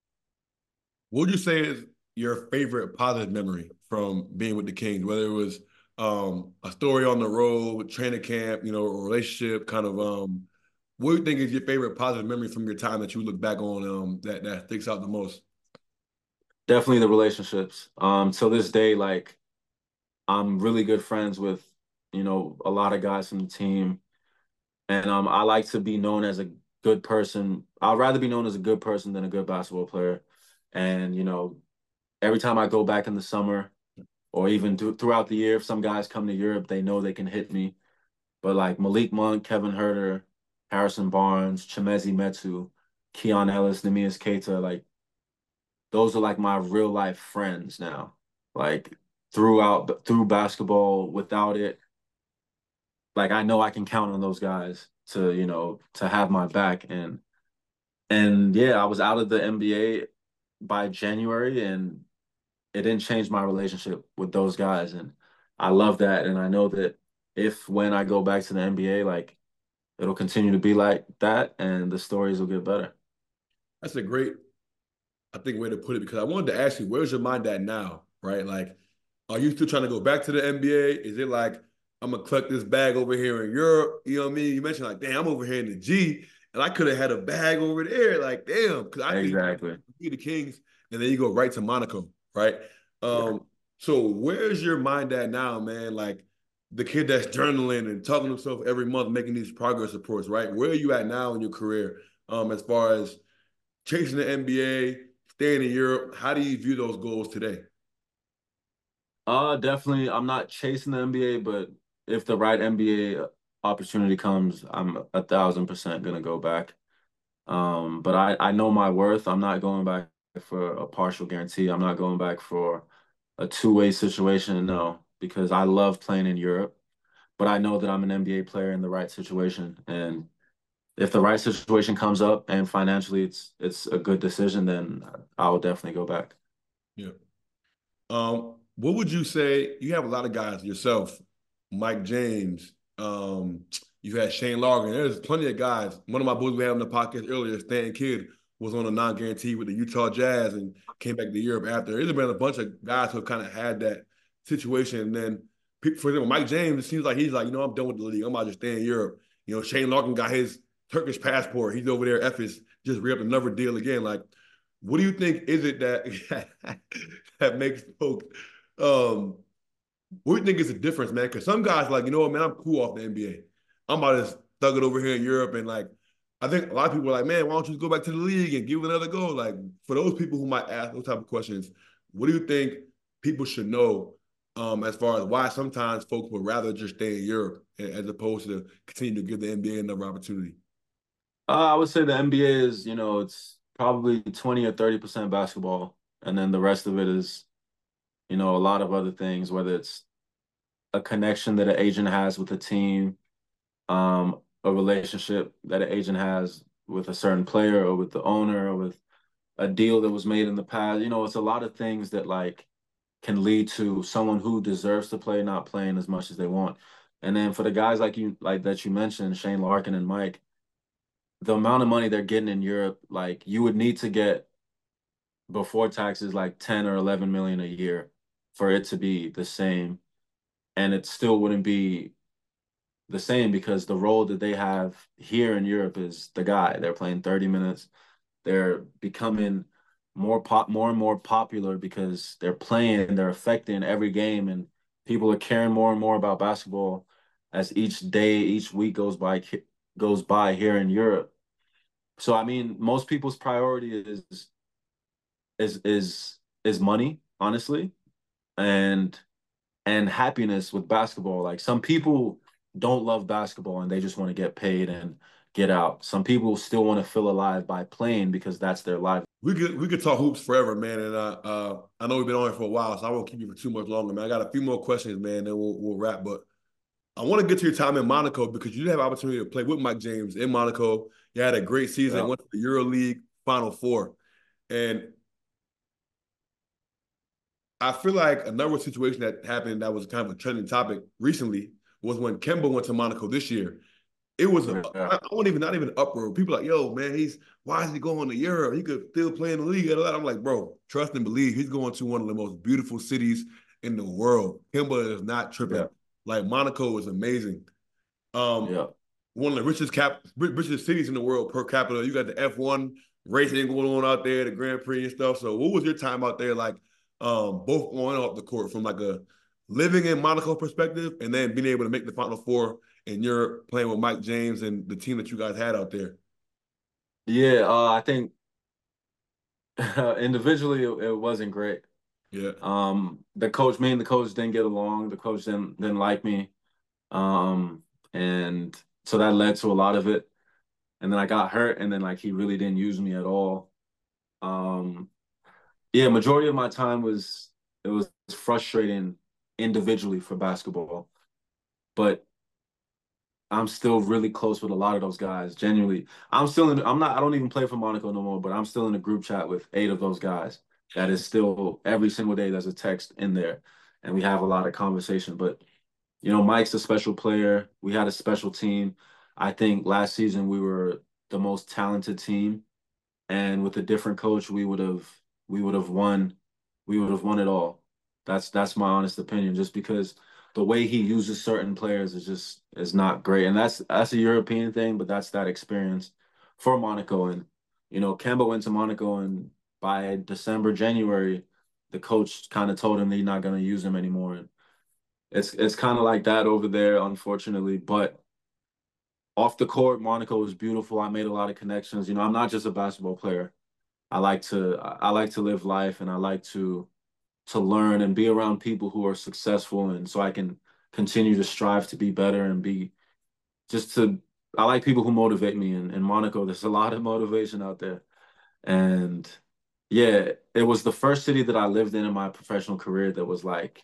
Speaker 6: What would you say is your favorite positive memory from being with the Kings, whether it was um, a story on the road, training camp, you know, a relationship, kind of um, what do you think is your favorite positive memory from your time that you look back on um, that, that sticks out the most?
Speaker 7: Definitely the relationships. Um, till this day, like, I'm really good friends with, you know, a lot of guys from the team. And um, I like to be known as a good person. I'd rather be known as a good person than a good basketball player. And, you know, every time I go back in the summer or even th- throughout the year, if some guys come to Europe, they know they can hit me. But like Malik Monk, Kevin Huerter, Harrison Barnes, Chimezie Metu, Keon Ellis, Neemias Queta, like, those are like my real life friends now. Like throughout through basketball, without it, like I know I can count on those guys to, you know, to have my back. And and yeah, I was out of the N B A by January and it didn't change my relationship with those guys. And I love that. And I know that if when I go back to the N B A, like it'll continue to be like that and the stories will get better.
Speaker 6: That's a great, I think, way to put it, because I wanted to ask you, where's your mind at now, right? Like, are you still trying to go back to the N B A? Is it like, I'm going to collect this bag over here in Europe? You know what I mean? You mentioned like, damn, I'm over here in the G, and I could have had a bag over there. Like, damn, because I
Speaker 7: Exactly.
Speaker 6: think you the Kings, and then you go right to Monaco, right? Um, so where's your mind at now, man? Like, the kid that's journaling and talking to himself every month, making these progress reports, right? Where are you at now in your career um, as far as chasing the N B A, staying in Europe? How do you view those goals today?
Speaker 7: Uh, definitely. I'm not chasing the N B A, but if the right N B A opportunity comes, I'm a thousand percent gonna go back. Um, but I I know my worth. I'm not going back for a partial guarantee. I'm not going back for a two-way situation. No, because I love playing in Europe, but I know that I'm an N B A player in the right situation. And if the right situation comes up and financially it's it's a good decision, then I'll definitely go back.
Speaker 6: Yeah. Um, what would you say? You have a lot of guys yourself, Mike James. Um, you had Shane Larkin. There's plenty of guys. One of my boys we had on the podcast earlier, Stan Kidd, was on a non-guarantee with the Utah Jazz and came back to Europe after. There's been a bunch of guys who have kind of had that situation. And then, for example, Mike James, it seems like he's like, you know, I'm done with the league. I'm about to stay in Europe. You know, Shane Larkin got his Turkish passport. He's over there, Ephes, just re-up another deal again. Like, what do you think is it that that makes folks um, what do you think is the difference, man? Because some guys like, you know what, man, I'm cool off the N B A. I'm about to thug it over here in Europe. And like, I think a lot of people are like, man, why don't you just go back to the league and give it another go? Like, for those people who might ask those type of questions, what do you think people should know um, as far as why sometimes folks would rather just stay in Europe as opposed to continue to give the N B A another opportunity?
Speaker 7: Uh, I would say the N B A is, you know, it's probably twenty or thirty percent basketball, and then the rest of it is, you know, a lot of other things, whether it's a connection that an agent has with a team, um, a relationship that an agent has with a certain player or with the owner or with a deal that was made in the past. You know, it's a lot of things that like can lead to someone who deserves to play not playing as much as they want. And then for the guys like you, like that you mentioned, Shane Larkin and Mike, the amount of money they're getting in Europe, like you would need to get before taxes like ten or eleven million a year for it to be the same. And it still wouldn't be the same because the role that they have here in Europe is the guy. They're playing thirty minutes. They're becoming more pop, more and more popular because they're playing, they're affecting every game, and people are caring more and more about basketball as each day, each week goes by goes by here in Europe. So I mean, most people's priority is is is is money, honestly, and and happiness with basketball. Like some people don't love basketball and they just want to get paid and get out. Some people still want to feel alive by playing because that's their life.
Speaker 6: We could we could talk hoops forever, man. And uh, uh, I know we've been on here for a while, so I won't keep you for too much longer, man. I got a few more questions, man, then we'll we'll wrap. But I want to get to your time in Monaco because you did have an opportunity to play with Mike James in Monaco. You had a great season,
Speaker 7: Yeah.
Speaker 6: went to the EuroLeague Final Four. And I feel like another situation that happened that was kind of a trending topic recently was when Kemba went to Monaco this year. It was, a,
Speaker 7: Yeah.
Speaker 6: I, I won't even, not even uproar. People are like, yo, man, he's, why is he going to Europe? He could still play in the league. And all that. I'm like, bro, trust and believe. He's going to one of the most beautiful cities in the world. Kemba is not tripping.
Speaker 7: Yeah.
Speaker 6: Like, Monaco is amazing. Um,
Speaker 7: Yeah.
Speaker 6: One of the richest cap, richest cities in the world per capita. You got the F one racing going on out there, the Grand Prix and stuff. So what was your time out there like, um, both on and off the court from like a living in Monaco perspective and then being able to make the Final Four and you're playing with Mike James and the team that you guys had out there?
Speaker 7: Yeah, uh, I think individually it, it wasn't great.
Speaker 6: Yeah.
Speaker 7: Um, the coach, me and the coach didn't get along. The coach didn't didn't like me. Um, and so that led to a lot of it. And then I got hurt, and then like he really didn't use me at all. Um, yeah, majority of my time was it was frustrating individually for basketball, but I'm still really close with a lot of those guys. Genuinely, I'm still in. I'm not. I don't even play for Monaco no more, but I'm still in a group chat with eight of those guys. That is still every single day. There's a text in there, and we have a lot of conversation. But you know, Mike's a special player. We had a special team. I think last season we were the most talented team, and with a different coach, we would have we would have won. We would have won it all. That's that's my honest opinion. Just because the way he uses certain players is just is not great, and that's that's a European thing, but that's that experience for Monaco. And you know, Kemba went to Monaco, and by December, January, the coach kind of told him that he's not going to use him anymore. And it's it's kind of like that over there, unfortunately. But off the court, Monaco was beautiful. I made a lot of connections. You know, I'm not just a basketball player. I like to I like to live life, and I like to to learn and be around people who are successful, and so I can continue to strive to be better and be just to I like people who motivate me. And in Monaco, there's a lot of motivation out there. And yeah, it was the first city that I lived in in my professional career that was like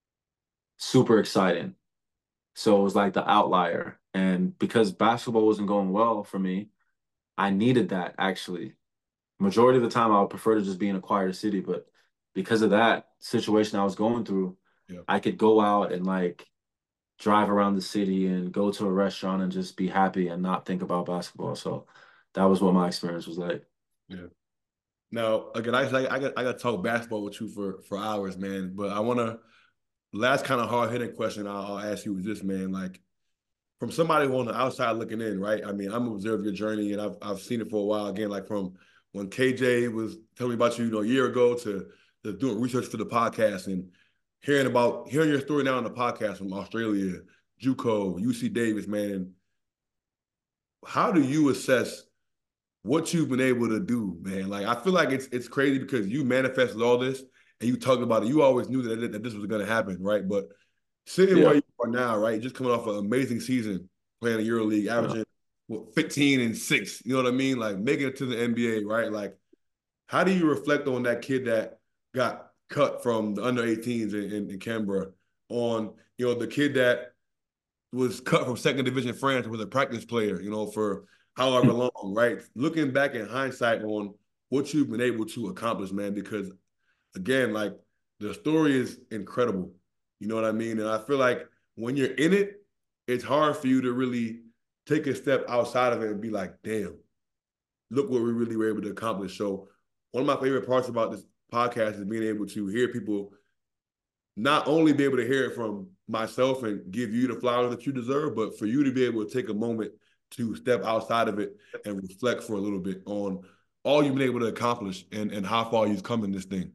Speaker 7: super exciting. So it was like the outlier. And because basketball wasn't going well for me, I needed that actually. Majority of the time, I would prefer to just be in a quieter city, but because of that situation I was going through,
Speaker 6: Yeah.
Speaker 7: I could go out and like drive around the city and go to a restaurant and just be happy and not think about basketball. So that was what my experience was like.
Speaker 6: Yeah. Now, again, I I, I got I got to talk basketball with you for for hours, man. But I want to last kind of hard hitting question I'll, I'll ask you is this, man. Like from somebody who on the outside looking in, right? I mean, I'm observing your journey, and I've I've seen it for a while. Again, like from when K J was telling me about you, you know, a year ago to, to doing research for the podcast, and hearing about hearing your story now on the podcast from Australia, JUCO, U C Davis, man. How do you assess what you've been able to do, man? Like, I feel like it's it's crazy because you manifested all this and you talked about it. You always knew that, that this was going to happen, right? But sitting
Speaker 7: Yeah.
Speaker 6: where you are now, right, just coming off an amazing season playing in EuroLeague, averaging
Speaker 7: Yeah.
Speaker 6: what, fifteen and six, you know what I mean? Like, making it to the N B A, right? Like, how do you reflect on that kid that got cut from the under eighteens in, in, in Canberra, on, you know, the kid that was cut from second division France, was a practice player, you know, for however long, right? Looking back in hindsight on what you've been able to accomplish, man, because again, like, the story is incredible. You know what I mean? And I feel like when you're in it, it's hard for you to really take a step outside of it and be like, damn, look what we really were able to accomplish. So one of my favorite parts about this podcast is being able to hear people not only be able to hear it from myself and give you the flowers that you deserve, but for you to be able to take a moment to step outside of it and reflect for a little bit on all you've been able to accomplish and, and how far you've come in this thing.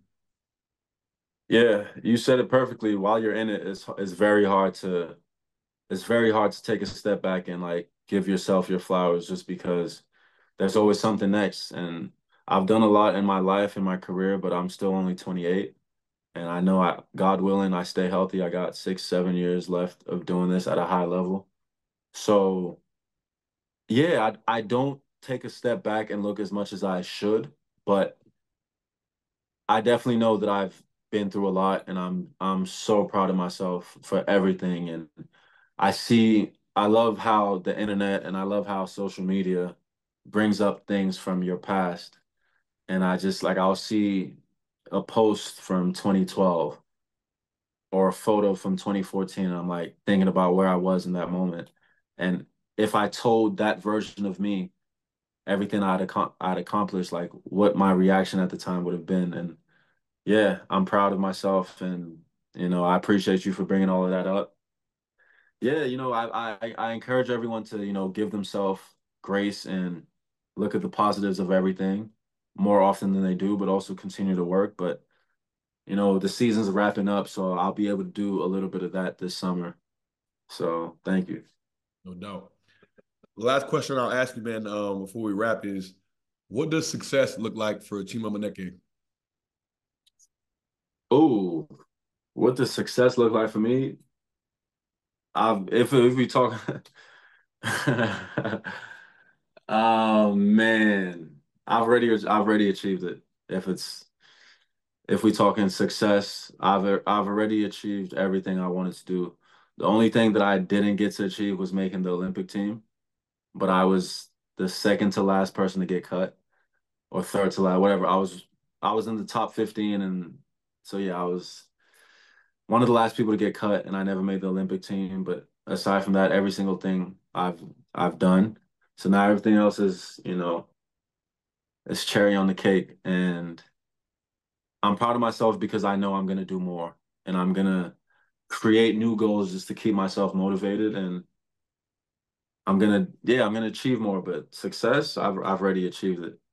Speaker 7: Yeah, you said it perfectly. While you're in it, it's it's very hard to it's very hard to take a step back and like give yourself your flowers just because there's always something next. And I've done a lot in my life, in my career, but I'm still only twenty-eight. And I know I, God willing, I stay healthy. I got six, seven years left of doing this at a high level. So yeah, I I don't take a step back and look as much as I should, but I definitely know that I've been through a lot and I'm I'm so proud of myself for everything. And I see I love how the internet and I love how social media brings up things from your past. And I just like I'll see a post from twenty twelve or a photo from twenty fourteen. And I'm like thinking about where I was in that moment. And if I told that version of me everything I'd, ac- I'd accomplished, like what my reaction at the time would have been. And yeah, I'm proud of myself. And, you know, I appreciate you for bringing all of that up. Yeah, you know, I, I, I encourage everyone to, you know, give themselves grace and look at the positives of everything more often than they do, but also continue to work. But you know, the season's wrapping up, so I'll be able to do a little bit of that this summer. So thank you.
Speaker 6: No doubt. The last question I'll ask you, man, um, before we wrap is, what does success look like for Chima Maneke?
Speaker 7: Oh, what does success look like for me? I've if if we talk, oh man, I've already I've already achieved it. If it's if we talking success, I've I've already achieved everything I wanted to do. The only thing that I didn't get to achieve was making the Olympic team, but I was the second to last person to get cut, or third to last, whatever. I was I was in the top fifteen, and so yeah, I was one of the last people to get cut, and I never made the Olympic team. But aside from that, every single thing I've I've done. So now everything else is, you know, it's cherry on the cake, and I'm proud of myself because I know I'm gonna do more, and I'm gonna create new goals just to keep myself motivated, and I'm gonna yeah, I'm gonna achieve more. But success, I've I've already achieved it.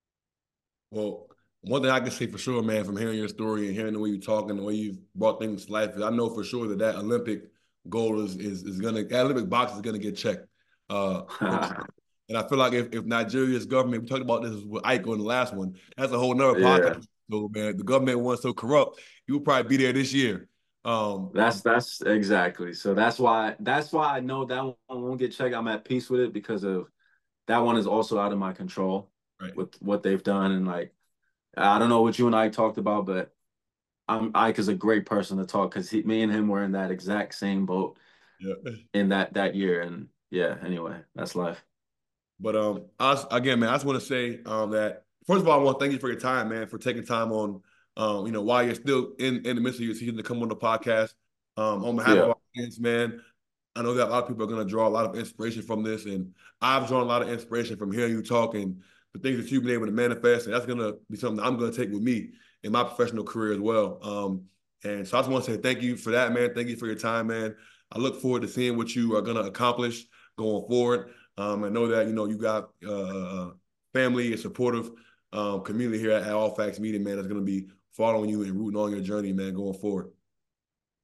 Speaker 6: Well, one thing I can say for sure, man, from hearing your story and hearing the way you talk and the way you've brought things to life, is I know for sure that that Olympic goal is is is gonna that Olympic box is gonna get checked. Uh, and I feel like if, if Nigeria's government, we talked about this with Ike on the last one, that's a whole nother
Speaker 7: Yeah.
Speaker 6: podcast. So man, the government was so corrupt, you will probably be there this year. Um,
Speaker 7: That's that's exactly. So that's why that's why I know that one won't get checked. I'm at peace with it because of that one is also out of my control
Speaker 6: right.
Speaker 7: with what they've done. And like I don't know what you and I talked about, but I'm Ike is a great person to talk because he me and him were in that exact same boat
Speaker 6: Yeah.
Speaker 7: in that that year. And yeah, anyway, that's life.
Speaker 6: But um, I, again, man, I just want to say um, that first of all, I want to thank you for your time, man, for taking time on, um, you know, while you're still in, in the midst of your season to come on the podcast. Um, on behalf of
Speaker 7: Yeah.
Speaker 6: our audience, man, I know that a lot of people are going to draw a lot of inspiration from this, and I've drawn a lot of inspiration from hearing you talk and the things that you've been able to manifest, and that's going to be something that I'm going to take with me in my professional career as well. Um, and so I just want to say thank you for that, man. Thank you for your time, man. I look forward to seeing what you are going to accomplish going forward. Um, I know that, you know, you got uh, family and supportive um, community here at, at All Facts Media, man, that's going to be following you and rooting on your journey, man, going forward.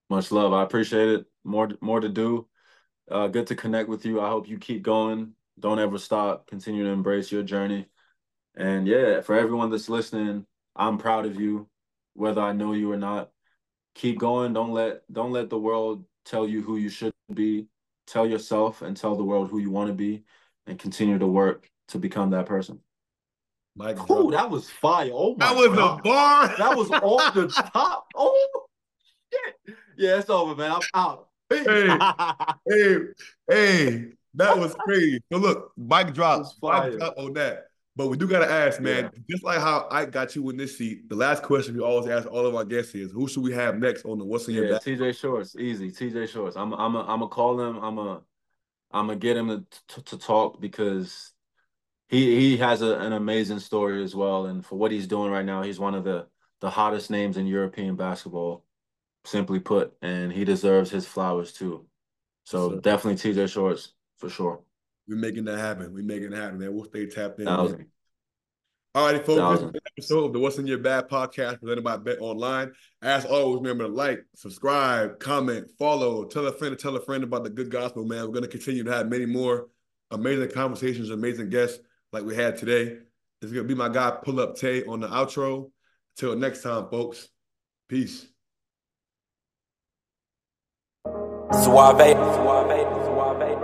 Speaker 7: Much love. I appreciate it. More, more to do. Uh, good to connect with you. I hope you keep going. Don't ever stop. Continue to embrace your journey. And yeah, for everyone that's listening, I'm proud of you, whether I know you or not. Keep going. Don't let don't let the world tell you who you should be. Tell yourself and tell the world who you want to be, and continue to work to become that person.
Speaker 6: Mike,
Speaker 7: Ooh, that was fire. Oh my
Speaker 6: that was
Speaker 7: God.
Speaker 6: a bar.
Speaker 7: That was off the top. Oh shit. Yeah, it's over, man. I'm out.
Speaker 6: Hey, hey, hey, that was crazy. So look, Mike drops, Mike drop on that. But we do gotta ask, man, yeah. Just like how I got you in this seat, the last question we always ask all of our guests is, who should we have next on the What's in
Speaker 7: yeah,
Speaker 6: Your Back?
Speaker 7: T J Shorts, easy. T J Shorts. I'm I'm a, I'm gonna call him. I'm a I'm gonna get him to, to, to talk because he he has a, an amazing story as well. And for what he's doing right now, he's one of the the hottest names in European basketball, simply put, and he deserves his flowers too. So yes, definitely T J Shorts for sure.
Speaker 6: We're making that happen. We're making that happen, man. We'll stay tapped in.
Speaker 7: Thousand.
Speaker 6: All righty, folks. Thousand. This is an episode of the What's in Your Bag podcast presented by Bet Online. As always, remember to like, subscribe, comment, follow, tell a friend to tell a friend about the good gospel, man. We're going to continue to have many more amazing conversations, amazing guests like we had today. It's going to be my guy, Pull Up Tay, on the outro. Until next time, folks. Peace.
Speaker 4: Suave, suave, suave.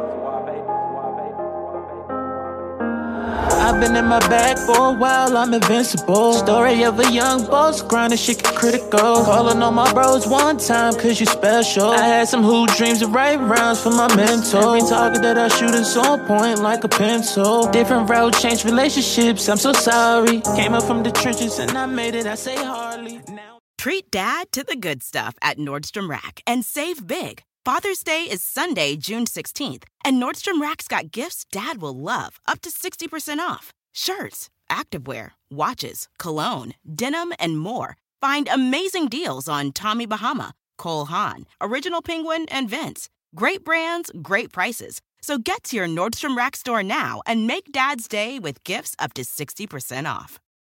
Speaker 5: I've been in my bag for a while, I'm invincible. Story of a young boss, grinding shit get critical. Calling on my bros one time, cause you special. I had some hoop dreams and write rounds for my mentor. Every target that I shoot is on point like a pencil. Different route, changed relationships, I'm so sorry. Came up from the trenches and I made it, I say hardly. Now-
Speaker 8: Treat dad to the good stuff at Nordstrom Rack and save big. Father's Day is Sunday, June sixteenth, and Nordstrom Rack's got gifts Dad will love, up to sixty percent off. Shirts, activewear, watches, cologne, denim, and more. Find amazing deals on Tommy Bahama, Cole Haan, Original Penguin, and Vince. Great brands, great prices. So get to your Nordstrom Rack store now and make Dad's Day with gifts up to sixty percent off.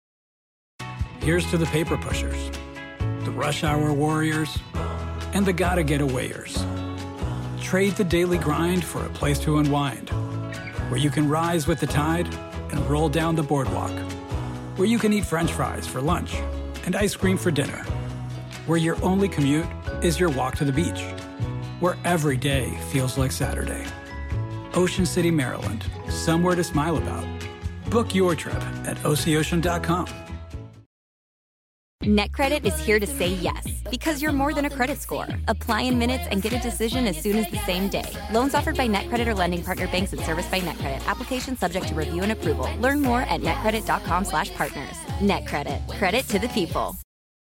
Speaker 9: Here's to the paper pushers, the rush hour warriors, and the gotta get awayers. Trade the daily grind for a place to unwind, where you can rise with the tide and roll down the boardwalk, where you can eat French fries for lunch and ice cream for dinner, where your only commute is your walk to the beach, where every day feels like Saturday. Ocean City, Maryland, somewhere to smile about. Book your trip at O C ocean dot com.
Speaker 1: NetCredit is here to say yes, because you're more than a credit score. Apply in minutes and get a decision as soon as the same day. Loans offered by NetCredit or lending partner banks and serviced by NetCredit. Application subject to review and approval. Learn more at netcredit.com slash partners. NetCredit. Credit to the people.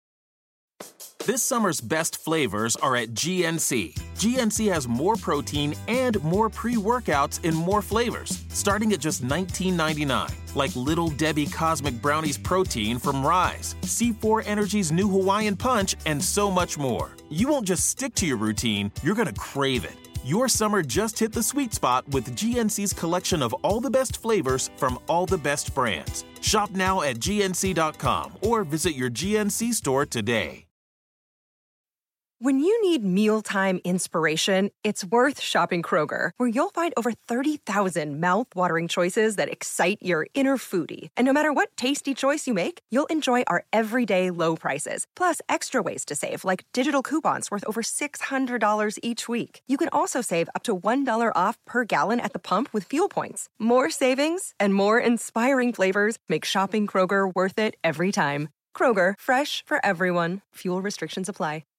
Speaker 10: This summer's best flavors are at G N C. G N C has more protein and more pre-workouts in more flavors, starting at just nineteen ninety-nine. Like Little Debbie Cosmic Brownies Protein from Rise, C four Energy's new Hawaiian Punch, and so much more. You won't just stick to your routine, you're gonna crave it. Your summer just hit the sweet spot with G N C's collection of all the best flavors from all the best brands. Shop now at G N C dot com or visit your G N C store today.
Speaker 11: When you need mealtime inspiration, it's worth shopping Kroger, where you'll find over thirty thousand mouth-watering choices that excite your inner foodie. And no matter what tasty choice you make, you'll enjoy our everyday low prices, plus extra ways to save, like digital coupons worth over six hundred dollars each week. You can also save up to one dollar off per gallon at the pump with fuel points. More savings and more inspiring flavors make shopping Kroger worth it every time. Kroger, fresh for everyone. Fuel restrictions apply.